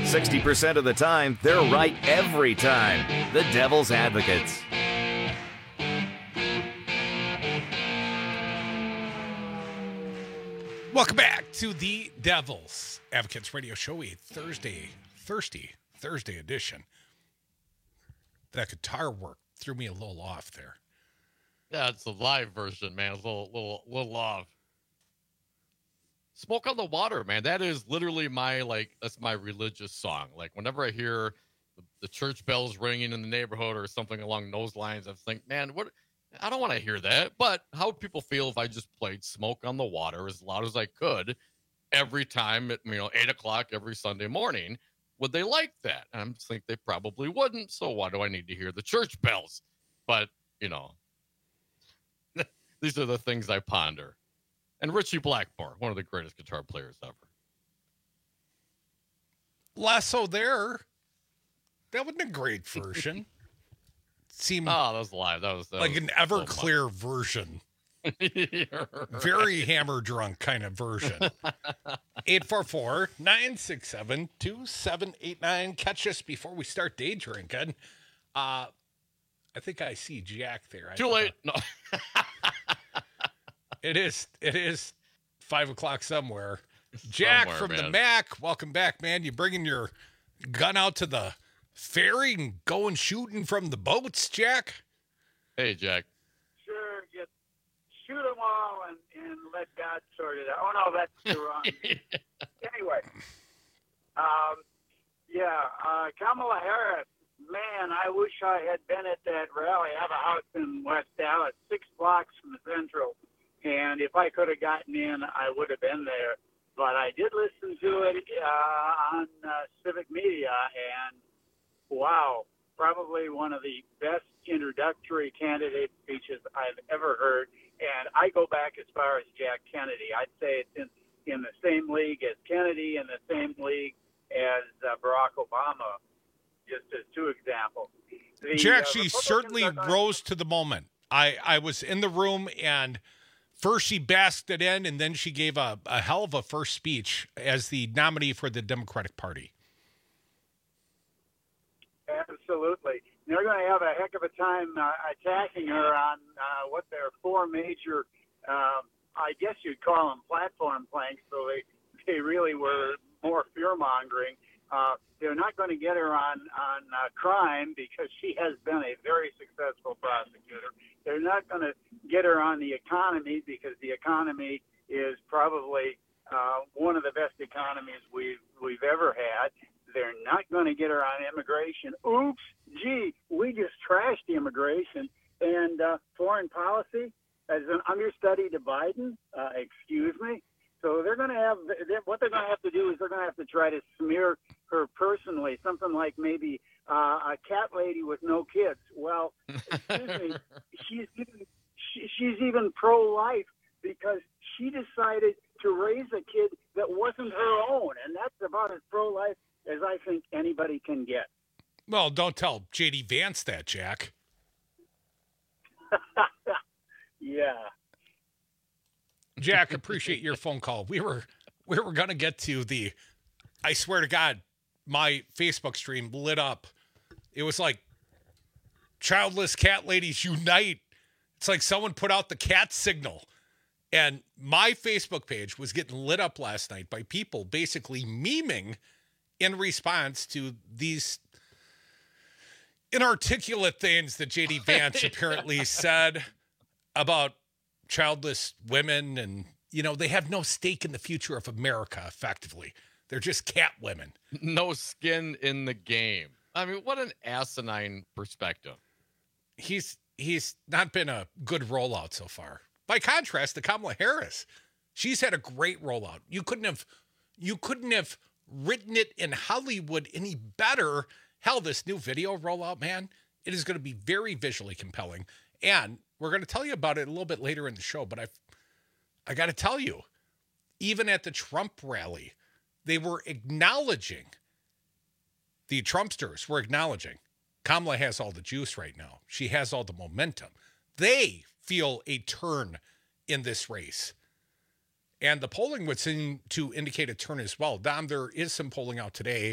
sixty percent of the time, they're right every time. The Devil's Advocates. Welcome back to the Devil's Advocates Radio Show, a Thursday, thirsty Thursday edition. That guitar work threw me a little off there. Yeah, it's the live version, man. It's a little, little, little off. Smoke on the Water, man. That is literally my, like, that's my religious song. Like, whenever I hear the, the church bells ringing in the neighborhood or something along those lines, I think, man, what? I don't want to hear that. But how would people feel if I just played Smoke on the Water as loud as I could every time at, you know, eight o'clock every Sunday morning? Would they like that? And I think they probably wouldn't. So why do I need to hear the church bells? But, you know, these are the things I ponder. And Richie Blackmore, one of the greatest guitar players ever. Lasso there. That wasn't a great version. Seemed oh, that was live. That was that like was an Everclear so version. Very hammer drunk kind of version. eight four four, nine six seven, two seven eight nine. Catch us before we start day drinking. Uh, I think I see Jack there. I Too late. No. It is it is five o'clock somewhere. Jack somewhere, from man. the Mac, welcome back, man. You bringing your gun out to the ferry and going shooting from the boats, Jack? Hey, Jack. Sure, just shoot them all and, and let God sort it out. Oh, no, that's the wrong. Anyway, um, yeah, uh, Kamala Harris, man, I wish I had been at that rally. I have a house in West Dallas, six blocks from the Central. And if I could have gotten in, I would have been there. But I did listen to it uh, on uh, civic media, and wow, probably one of the best introductory candidate speeches I've ever heard. And I go back as far as Jack Kennedy. I'd say it's in, in the same league as Kennedy and the same league as uh, Barack Obama, just as two examples. The, Jack, uh, she certainly rose to the moment. I, I was in the room, and first she basked it in, and then she gave a, a hell of a first speech as the nominee for the Democratic Party. Absolutely. They're going to have a heck of a time uh, attacking her on uh, what their four major, uh, I guess you'd call them platform planks, so they, they really were more fear-mongering. Uh, they're not going to get her on, on uh, crime because she has been a very successful prosecutor. They're not going to get her on the economy because the economy is probably uh, one of the best economies we've, we've ever had. They're not going to get her on immigration. Oops, gee, we just trashed immigration. And uh, foreign policy, as an understudy to Biden, uh, excuse me. So they're going to have, what they're going to have to do is they're going to have to try to smear her personally, something like maybe uh, a cat lady with no kids. Well, excuse me, she's even, she, she's even pro-life because she decided to raise a kid that wasn't her own, and that's about as pro-life as I think anybody can get. Well, don't tell J D Vance that, Jack. Yeah. Jack, appreciate your phone call. We were we were gonna get to the, I swear to God, my Facebook stream lit up. It was like childless cat ladies unite. It's like someone put out the cat signal. And my Facebook page was getting lit up last night by people basically memeing in response to these inarticulate things that J D Vance apparently said about childless women. And, you know, they have no stake in the future of America, effectively. They're just cat women. No skin in the game. I mean, what an asinine perspective. He's he's not been a good rollout so far. By contrast to Kamala Harris, she's had a great rollout. You couldn't have you couldn't have written it in Hollywood any better. Hell, this new video rollout, man, it is going to be very visually compelling. And we're going to tell you about it a little bit later in the show, but I've, I got to tell you, even at the Trump rally, they were acknowledging, the Trumpsters were acknowledging, Kamala has all the juice right now. She has all the momentum. They feel a turn in this race. And the polling would seem to indicate a turn as well. Dom, there is some polling out today.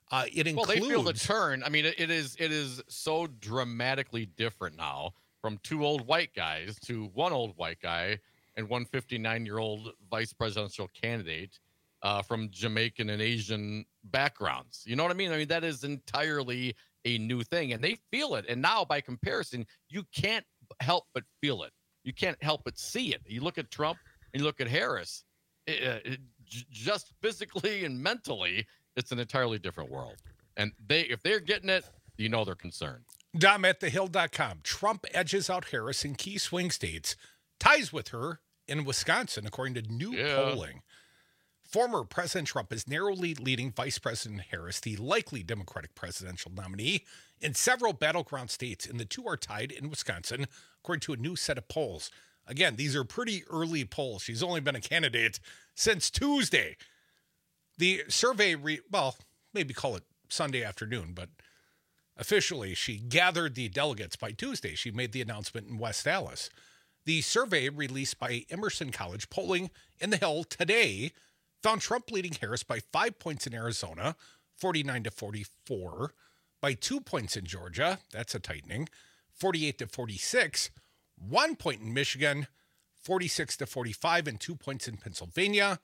Uh, it includes. Well, they feel the turn. I mean, it, it is it is so dramatically different now from two old white guys to one old white guy and one fifty-nine-year-old vice presidential candidate uh, from Jamaican and Asian backgrounds. You know what I mean? I mean, that is entirely a new thing, and they feel it. And now, by comparison, you can't help but feel it. You can't help but see it. You look at Trump and you look at Harris, it, uh, it, j- just physically and mentally, it's an entirely different world. And they, if they're getting it, you know they're concerned. Dom at the hill dot com. Trump edges out Harris in key swing states, ties with her in Wisconsin, according to new Yeah. polling. Former President Trump is narrowly leading Vice President Harris, the likely Democratic presidential nominee, in several battleground states, and the two are tied in Wisconsin, according to a new set of polls. Again, these are pretty early polls. She's only been a candidate since Tuesday. The survey, re- well, maybe call it Sunday afternoon, but officially she gathered the delegates by Tuesday. She made the announcement in West Allis. The survey released by Emerson College polling in the Hill today found Trump leading Harris by five points in Arizona, forty-nine to forty-four, by two points in Georgia, that's a tightening, forty-eight to forty-six, one point in Michigan, forty-six to forty-five, and two points in Pennsylvania,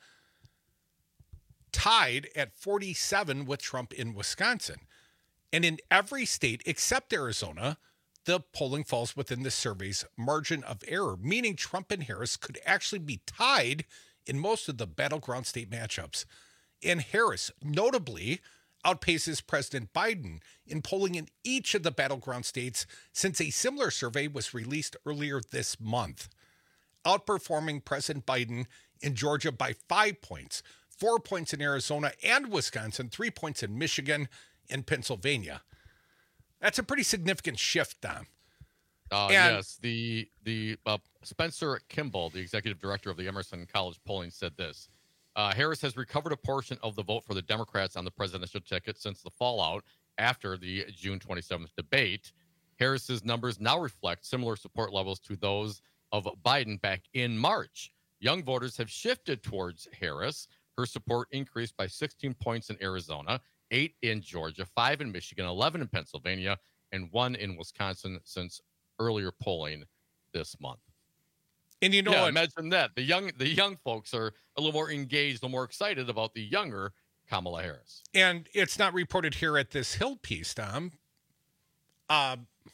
tied at forty-seven with Trump in Wisconsin. And in every state except Arizona, the polling falls within the survey's margin of error, meaning Trump and Harris could actually be tied in most of the battleground state matchups. And Harris notably outpaces President Biden in polling in each of the battleground states since a similar survey was released earlier this month, outperforming President Biden in Georgia by five points, four points in Arizona and Wisconsin, three points in Michigan and Pennsylvania. That's a pretty significant shift, Dom. Uh, And- yes, the the uh, Spencer Kimball, the executive director of the Emerson College polling, said this. Uh, Harris has recovered a portion of the vote for the Democrats on the presidential ticket since the fallout after the June twenty-seventh debate. Harris's numbers now reflect similar support levels to those of Biden back in March. Young voters have shifted towards Harris. Her support increased by sixteen points in Arizona, eight in Georgia, five in Michigan, eleven in Pennsylvania, and one in Wisconsin since earlier polling this month. And you know yeah, what? imagine that. The young the young folks are a little more engaged, a little more excited about the younger Kamala Harris. And it's not reported here at this Hill piece, Tom. Uh,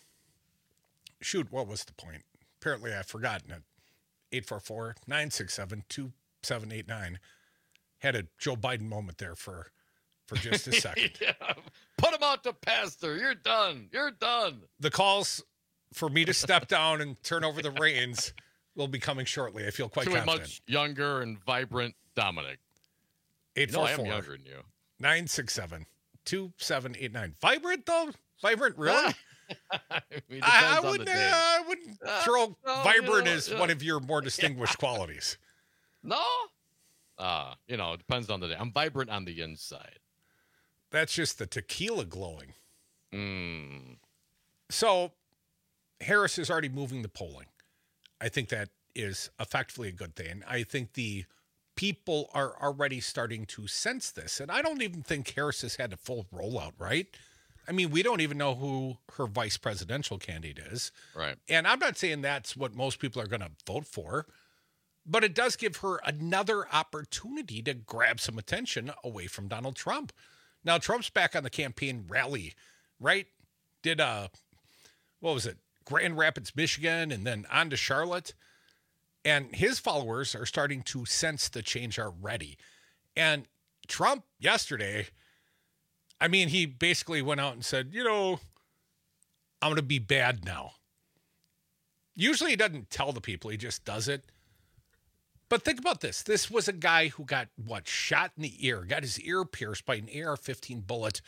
shoot, what was the point? Apparently I've forgotten it. eight four four, nine six seven, two seven eight nine. Had a Joe Biden moment there for, for just a second. Yeah. Put him out to pasture. You're done. You're done. The calls for me to step down and turn over the reins will be coming shortly. I feel quite to a confident. much younger and vibrant Dominic. eight You know four I am four, younger than you. nine six seven, two seven eight nine. Vibrant, though? Vibrant, really? I, mean, I, I depends on the wouldn't, uh, day. I wouldn't Uh, throw no, vibrant you know, as yeah. one of your more distinguished qualities. No? Uh, you know, it depends on the day. I'm vibrant on the inside. That's just the tequila glowing. Mm. So Harris is already moving the polling. I think that is effectively a good thing. I think the people are already starting to sense this. And I don't even think Harris has had a full rollout, right? I mean, we don't even know who her vice presidential candidate is. Right. And I'm not saying that's what most people are going to vote for, but it does give her another opportunity to grab some attention away from Donald Trump. Now, Trump's back on the campaign rally, right? Did, uh, what was it? Grand Rapids, Michigan, and then on to Charlotte. And his followers are starting to sense the change already. And Trump yesterday, I mean, he basically went out and said, you know, I'm going to be bad now. Usually he doesn't tell the people, he just does it. But think about this. This was a guy who got, what, shot in the ear, got his ear pierced by an A R fifteen bullet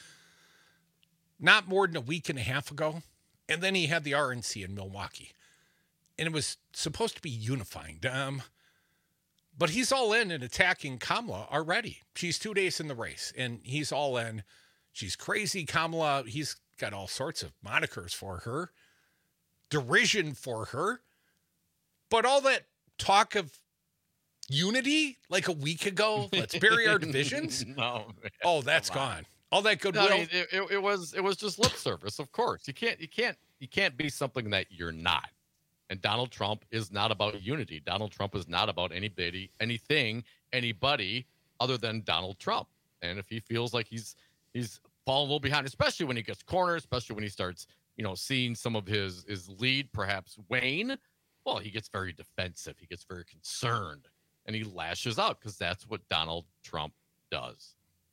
not more than a week and a half ago. And then he had the R N C in Milwaukee. And it was supposed to be unifying. Um, but he's all in and attacking Kamala already. She's two days in the race, and he's all in. She's crazy, Kamala. He's got all sorts of monikers for her, derision for her. But all that talk of unity like a week ago, let's bury our divisions. No, man. Oh, that's Come on. gone. All that goodwill. I mean, it, it, it was it was just lip service, of course. You can't you can't you can't be something that you're not. And Donald Trump is not about unity. Donald Trump is not about anybody, anything, anybody other than Donald Trump. And if he feels like he's he's falling a little behind, especially when he gets cornered, especially when he starts, you know, seeing some of his his lead perhaps wane, well, he gets very defensive. He gets very concerned, and he lashes out because that's what Donald Trump does.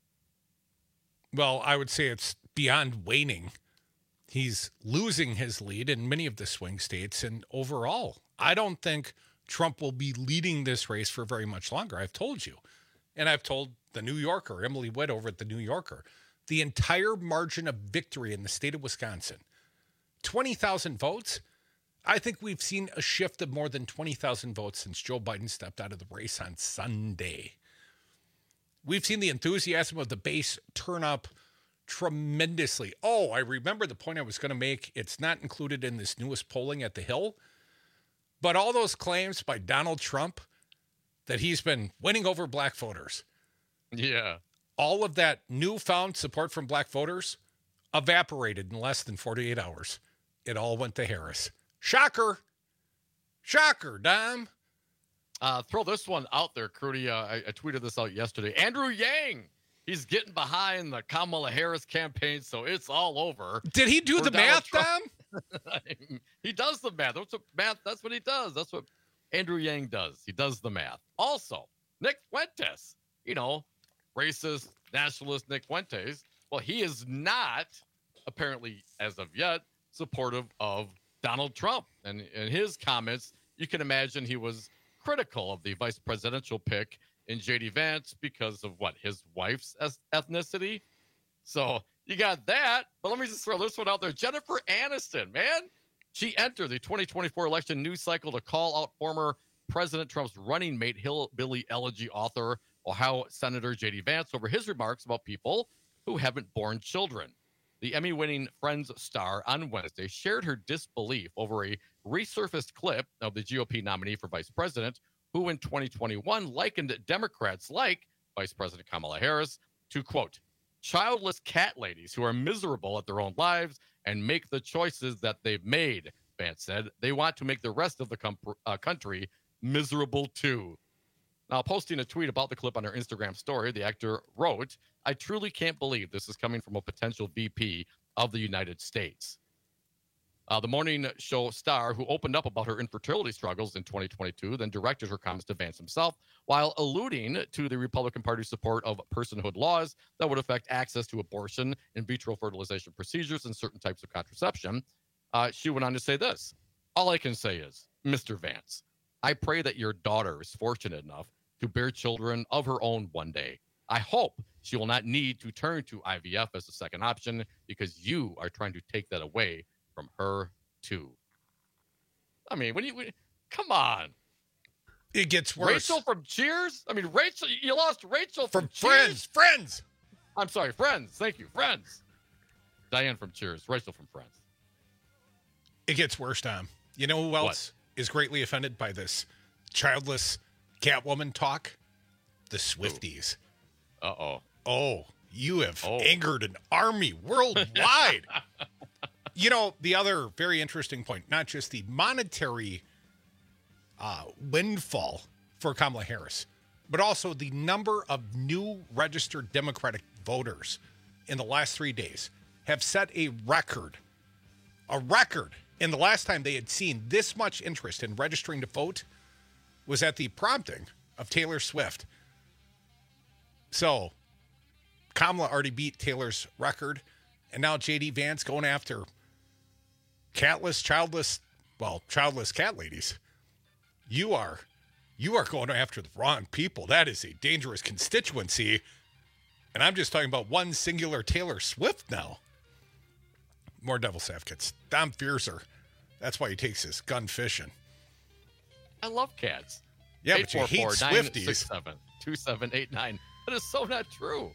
Well, I would say it's beyond waning. He's losing his lead in many of the swing states. And overall, I don't think Trump will be leading this race for very much longer. I've told you. And I've told the New Yorker, Emily Witt over at the New Yorker, the entire margin of victory in the state of Wisconsin, twenty thousand votes. I think we've seen a shift of more than twenty thousand votes since Joe Biden stepped out of the race on Sunday. We've seen the enthusiasm of the base turn up tremendously. Oh, I remember the point I was going to make. It's not included in this newest polling at the Hill, but all those claims by Donald Trump that he's been winning over black voters. Yeah. All of that newfound support from black voters evaporated in less than forty-eight hours. It all went to Harris. Shocker. Shocker, Dom. Uh, throw this one out there, Crudy. Uh, I, I tweeted this out yesterday. Andrew Yang. He's getting behind the Kamala Harris campaign, so it's all over. Did he do the math, Dom? He does the math. That's what math. That's what he does. That's what Andrew Yang does. He does the math. Also, Nick Fuentes, you know, racist, nationalist Nick Fuentes. Well, he is not, apparently, as of yet, supportive of Donald Trump. And in his comments, you can imagine he was critical of the vice presidential pick in J D Vance because of what, his wife's ethnicity. So you got that. But let me just throw this one out there. Jennifer Aniston, man, she entered the twenty twenty-four election news cycle to call out former President Trump's running mate, hillbilly elegy author, Ohio Senator J D Vance, over his remarks about people who haven't born children. The Emmy-winning Friends star on Wednesday shared her disbelief over a resurfaced clip of the G O P nominee for vice president, who in twenty twenty-one likened Democrats like Vice President Kamala Harris to, quote, childless cat ladies who are miserable at their own lives and make the choices that they've made, Vance said. They want to make the rest of the com- uh, country miserable too. Now, posting a tweet about the clip on her Instagram story, the actor wrote, I truly can't believe this is coming from a potential V P of the United States. Uh, the morning show star, who opened up about her infertility struggles in twenty twenty-two, then directed her comments to Vance himself, while alluding to the Republican Party's support of personhood laws that would affect access to abortion, in vitro fertilization procedures, and certain types of contraception. Uh, she went on to say this. All I can say is, Mister Vance, I pray that your daughter is fortunate enough to bear children of her own one day. I hope she will not need to turn to I V F as a second option because you are trying to take that away from her too. I mean, when you when, come on, it gets worse. Rachel from Cheers. I mean, Rachel, you lost Rachel from, from Friends. Cheers? Friends. I'm sorry, Friends. Thank you, Friends. Diane from Cheers. Rachel from Friends. It gets worse, Tom. You know who else what? is greatly offended by this childless Catwoman talk? The Swifties. Uh oh. Oh, you have oh. angered an army worldwide. You know, the other very interesting point, not just the monetary uh, windfall for Kamala Harris, but also the number of new registered Democratic voters in the last three days have set a record, a record. And the last time they had seen this much interest in registering to vote was at the prompting of Taylor Swift. So Kamala already beat Taylor's record, and now J D Vance going after catless, childless, well, childless cat ladies. You are, you are going after the wrong people. That is a dangerous constituency. And I'm just talking about one singular Taylor Swift now. More devil's advocates. Dom Fiercer. That's why he takes his gun fishing. I love cats. Yeah, but you hate Swifties. two seven eight nine. That is so not true.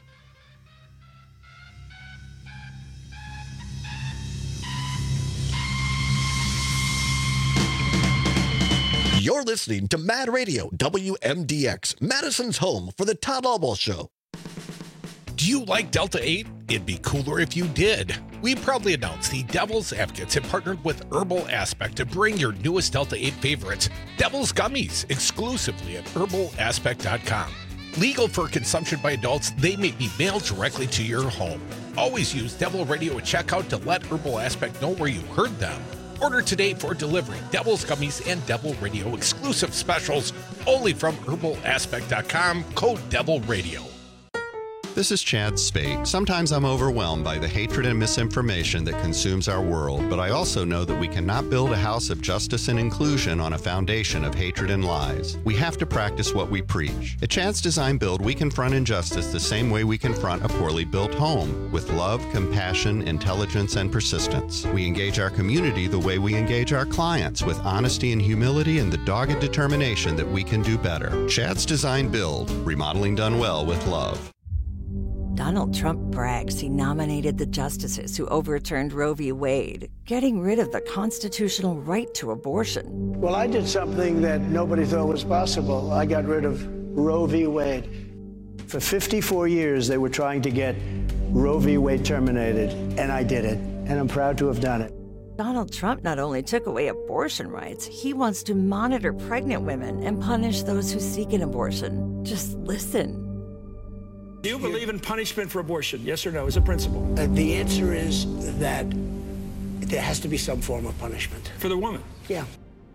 You're listening to Mad Radio, W M D X, Madison's home for the Todd Albaugh Show. Do you like Delta eight? It'd be cooler if you did. We proudly announce the Devil's Advocates have partnered with Herbal Aspect to bring your newest Delta eight favorites, Devil's Gummies, exclusively at herbal aspect dot com. Legal for consumption by adults, they may be mailed directly to your home. Always use Devil Radio at checkout to let Herbal Aspect know where you heard them. Order today for delivery. Devil's Gummies and Devil Radio exclusive specials only from herbal aspect dot com, code Devil Radio. This is Chad Spate. Sometimes I'm overwhelmed by the hatred and misinformation that consumes our world, but I also know that we cannot build a house of justice and inclusion on a foundation of hatred and lies. We have to practice what we preach. At Chad's Design Build, we confront injustice the same way we confront a poorly built home, with love, compassion, intelligence, and persistence. We engage our community the way we engage our clients, with honesty and humility and the dogged determination that we can do better. Chad's Design Build, remodeling done well with love. Donald Trump brags he nominated the justices who overturned Roe v. Wade, getting rid of the constitutional right to abortion. Well, I did something that nobody thought was possible. I got rid of Roe v. Wade. For fifty-four years, they were trying to get Roe v. Wade terminated, and I did it, and I'm proud to have done it. Donald Trump not only took away abortion rights, he wants to monitor pregnant women and punish those who seek an abortion. Just listen. Do you believe in punishment for abortion? Yes or no, as a principle? Uh, the answer is that there has to be some form of punishment. For the woman? Yeah.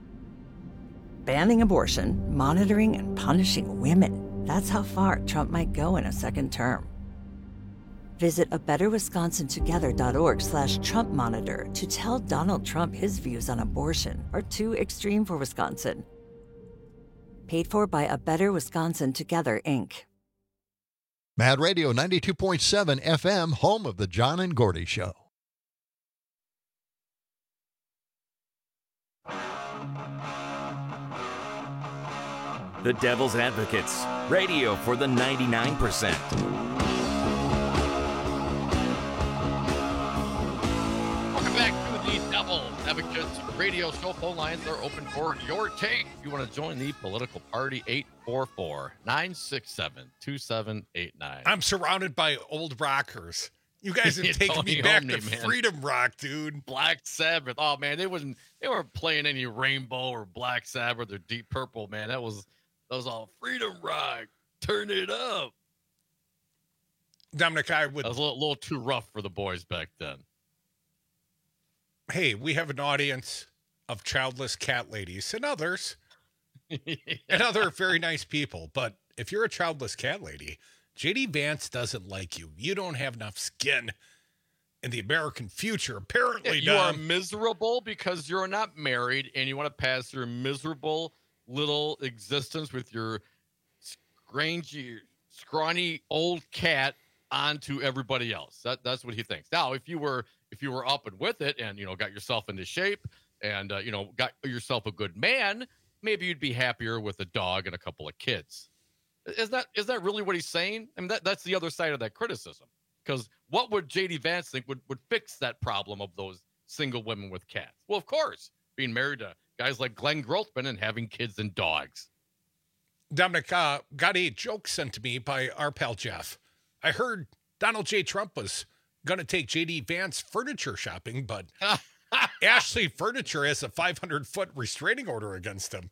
Banning abortion, monitoring and punishing women. That's how far Trump might go in a second term. Visit a better wisconsin together dot org slash Trump monitor to tell Donald Trump his views on abortion are too extreme for Wisconsin. Paid for by A Better Wisconsin Together, Incorporated. Mad Radio ninety-two point seven F M, home of the John and Gordy Show. The Devil's Advocates, radio for the ninety-nine percent. Welcome back to the Devil's Advocates radio show. Phone lines are open for your take. If you want to join the political party, eight four four, nine six seven, two seven eight nine. I'm surrounded by old rockers. You guys have taken me back to freedom rock, dude. Black Sabbath. Oh man, they wasn't they weren't playing any Rainbow or Black Sabbath or Deep Purple, man. That was that was all freedom rock. Turn it up. Dominic, I would that was a little, little too rough for the boys back then. Hey, we have an audience of childless cat ladies and others. And other very nice people. But if you're a childless cat lady, J D Vance doesn't like you. You don't have enough skin in the American future, apparently. Yeah, you are miserable because you're not married and you want to pass your miserable little existence with your scrangy, scrawny old cat onto everybody else. That, that's what he thinks. Now, if you were if you were up and with it and, you know, got yourself into shape and, uh, you know, got yourself a good man, maybe you'd be happier with a dog and a couple of kids. Is that is that really what he's saying? I mean, that, that's the other side of that criticism. Because what would J D Vance think would, would fix that problem of those single women with cats? Well, of course, being married to guys like Glenn Grothman and having kids and dogs. Dominic, uh, got a joke sent to me by our pal Jeff. I heard Donald J. Trump was going to take J D Vance furniture shopping, but Ashley Furniture has a five hundred foot restraining order against him.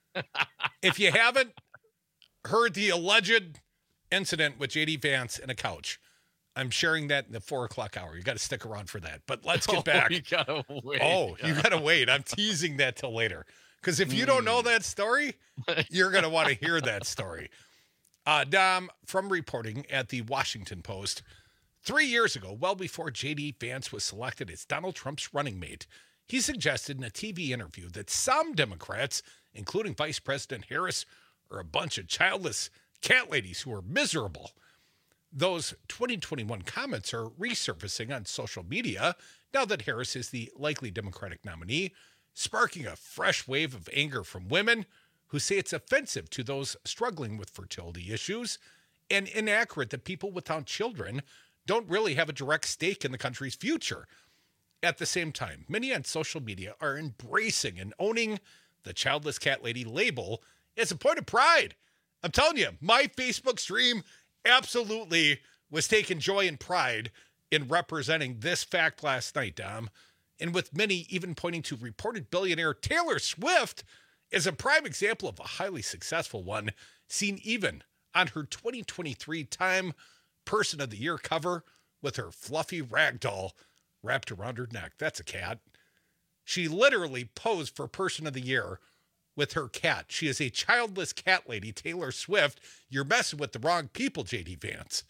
If you haven't heard the alleged incident with J D Vance and a couch, I'm sharing that in the four o'clock hour. You got to stick around for that. But let's get back. Oh, you gotta wait. Oh, you got to wait. I'm teasing that till later. Because if you don't know that story, you're going to want to hear that story. Uh, Dom, from reporting at the Washington Post, three years ago, well before J D Vance was selected as Donald Trump's running mate, he suggested in a T V interview that some Democrats, including Vice President Harris, are a bunch of childless cat ladies who are miserable. Those twenty twenty-one comments are resurfacing on social media now that Harris is the likely Democratic nominee, sparking a fresh wave of anger from women who say it's offensive to those struggling with fertility issues and inaccurate that people without children don't really have a direct stake in the country's future. At the same time, many on social media are embracing and owning the childless cat lady label as a point of pride. I'm telling you, my Facebook stream absolutely was taking joy and pride in representing this fact last night, Dom, and with many even pointing to reported billionaire Taylor Swift as a prime example of a highly successful one, seen even on her twenty twenty-three Time Person of the Year cover with her fluffy rag doll wrapped around her neck. That's a cat. She literally posed for Person of the Year with her cat. She is a childless cat lady, Taylor Swift. You're messing with the wrong people, J D Vance.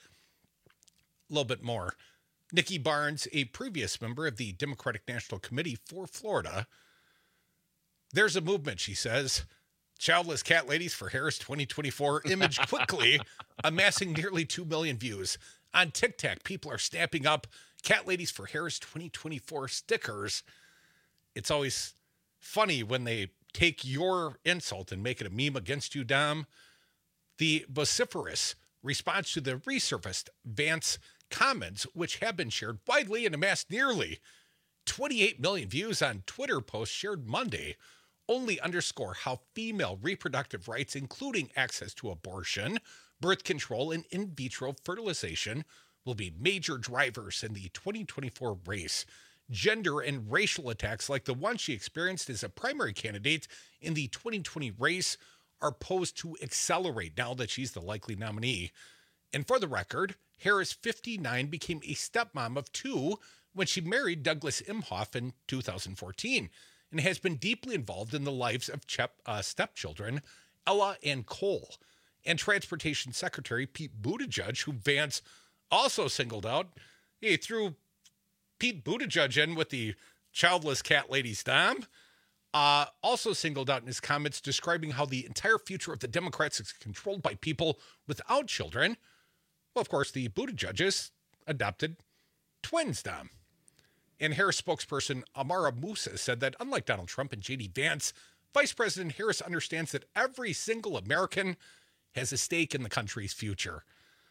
A little bit more. Nikki Barnes, a previous member of the Democratic National Committee for Florida. There's a movement, she says. Childless cat ladies for Harris twenty twenty-four image quickly amassing nearly two million views. On TikTok, people are snapping up Cat Ladies for Harris twenty twenty-four stickers. It's always funny when they take your insult and make it a meme against you, Dom. The vociferous response to the resurfaced Vance comments, which have been shared widely and amassed nearly twenty-eight million views on Twitter posts shared Monday, only underscore how female reproductive rights, including access to abortion, birth control, and in vitro fertilization, will be major drivers in the twenty twenty-four race. Gender and racial attacks like the one she experienced as a primary candidate in the twenty twenty race are posed to accelerate now that she's the likely nominee. And for the record, Harris, fifty-nine, became a stepmom of two when she married Douglas Imhoff in two thousand fourteen, and has been deeply involved in the lives of chep, uh, stepchildren, Ella and Cole. And Transportation Secretary Pete Buttigieg, who Vance also singled out, he threw Pete Buttigieg in with the childless cat ladies, Dom, uh, also singled out in his comments describing how the entire future of the Democrats is controlled by people without children. Well, of course, the Buttigiegs adopted twins, Dom. And Harris spokesperson Amara Musa said that unlike Donald Trump and J D Vance, Vice President Harris understands that every single American has a stake in the country's future.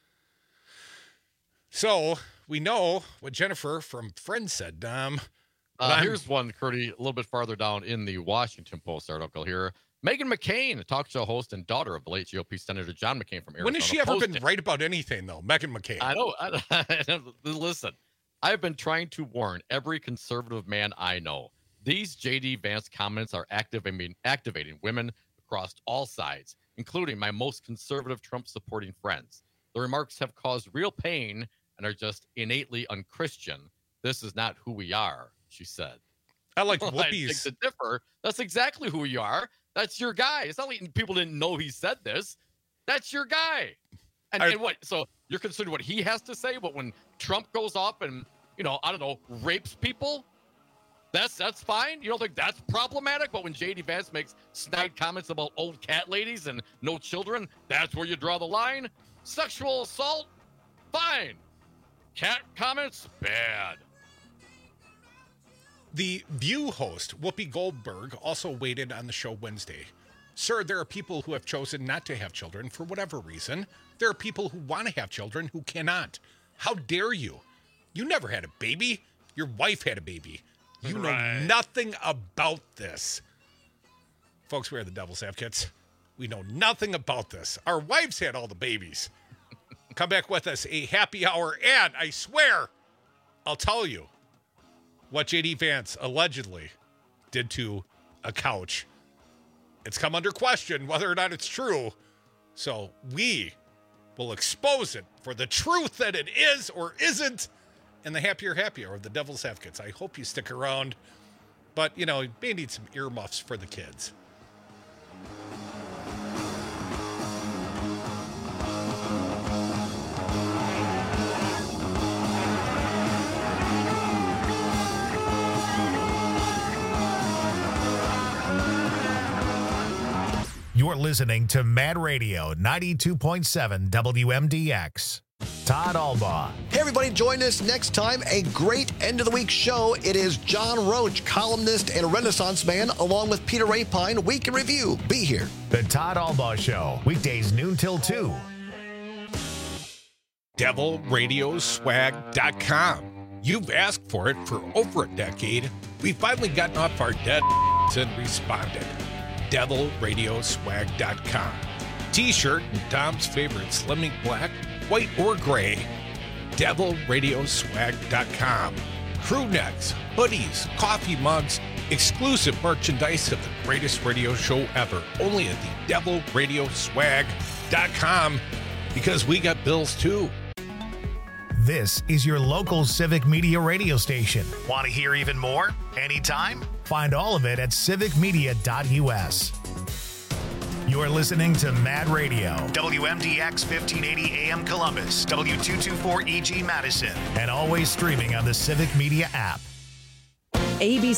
So we know what Jennifer from Friends said, Dom. Uh, here's one, Curdy, a little bit farther down in the Washington Post article here. Meghan McCain, a talk show host and daughter of the late G O P Senator John McCain from Arizona. When has she ever posted, been right about anything, though? Meghan McCain. I know. I, listen, I've been trying to warn every conservative man I know. These J D Vance comments are activating, activating women across all sides, including my most conservative Trump-supporting friends. The remarks have caused real pain and are just innately unchristian. This is not who we are, she said. I like well, Whoopi's. I think to differ. That's exactly who you are. That's your guy. It's not like people didn't know he said this. That's your guy. And, I, and what? So you're considering what he has to say, but when Trump goes off and, you know, I don't know, rapes people, that's that's fine. You don't think that's problematic? But when J D Vance makes snide comments about old cat ladies and no children, that's where you draw the line. Sexual assault, fine. Cat comments, bad. The View host, Whoopi Goldberg, also weighed in on the show Wednesday. Sir, there are people who have chosen not to have children for whatever reason. There are people who want to have children who cannot. How dare you? You never had a baby. Your wife had a baby. You know right. nothing about this. Folks, we are the Devil's Advocates. We know nothing about this. Our wives had all the babies. Come back with us, a happy hour, and I swear, I'll tell you what J D Vance allegedly did to a couch. It's come under question whether or not it's true. So we will expose it for the truth that it is or isn't. And the happier, happier of the Devil's Advocates. I hope you stick around. But, you know, you may need some earmuffs for the kids. You're listening to Mad Radio ninety-two point seven W M D X. Todd Albaugh. Hey, everybody, join us next time. A great end of the week show. It is John Roach, columnist and Renaissance man, along with Peter Rapine. Week in Review. Be here. The Todd Albaugh Show, weekdays noon till two. devil radio swag dot com. You've asked for it for over a decade. We've finally gotten off our dead and responded. devil radio swag dot com. T-shirt in Dom's favorite Slimming black, white, or gray. devil radio swag dot com. Crew necks, hoodies, coffee mugs, exclusive merchandise of the greatest radio show ever. Only at the devil radio swag dot com, because we got bills too. This is your local Civic Media radio station. Want to hear even more? Anytime? Find all of it at civic media dot u s. You're listening to Mad Radio, W M D X fifteen eighty A M Columbus, W two twenty-four E G Madison, and always streaming on the Civic Media app. A B C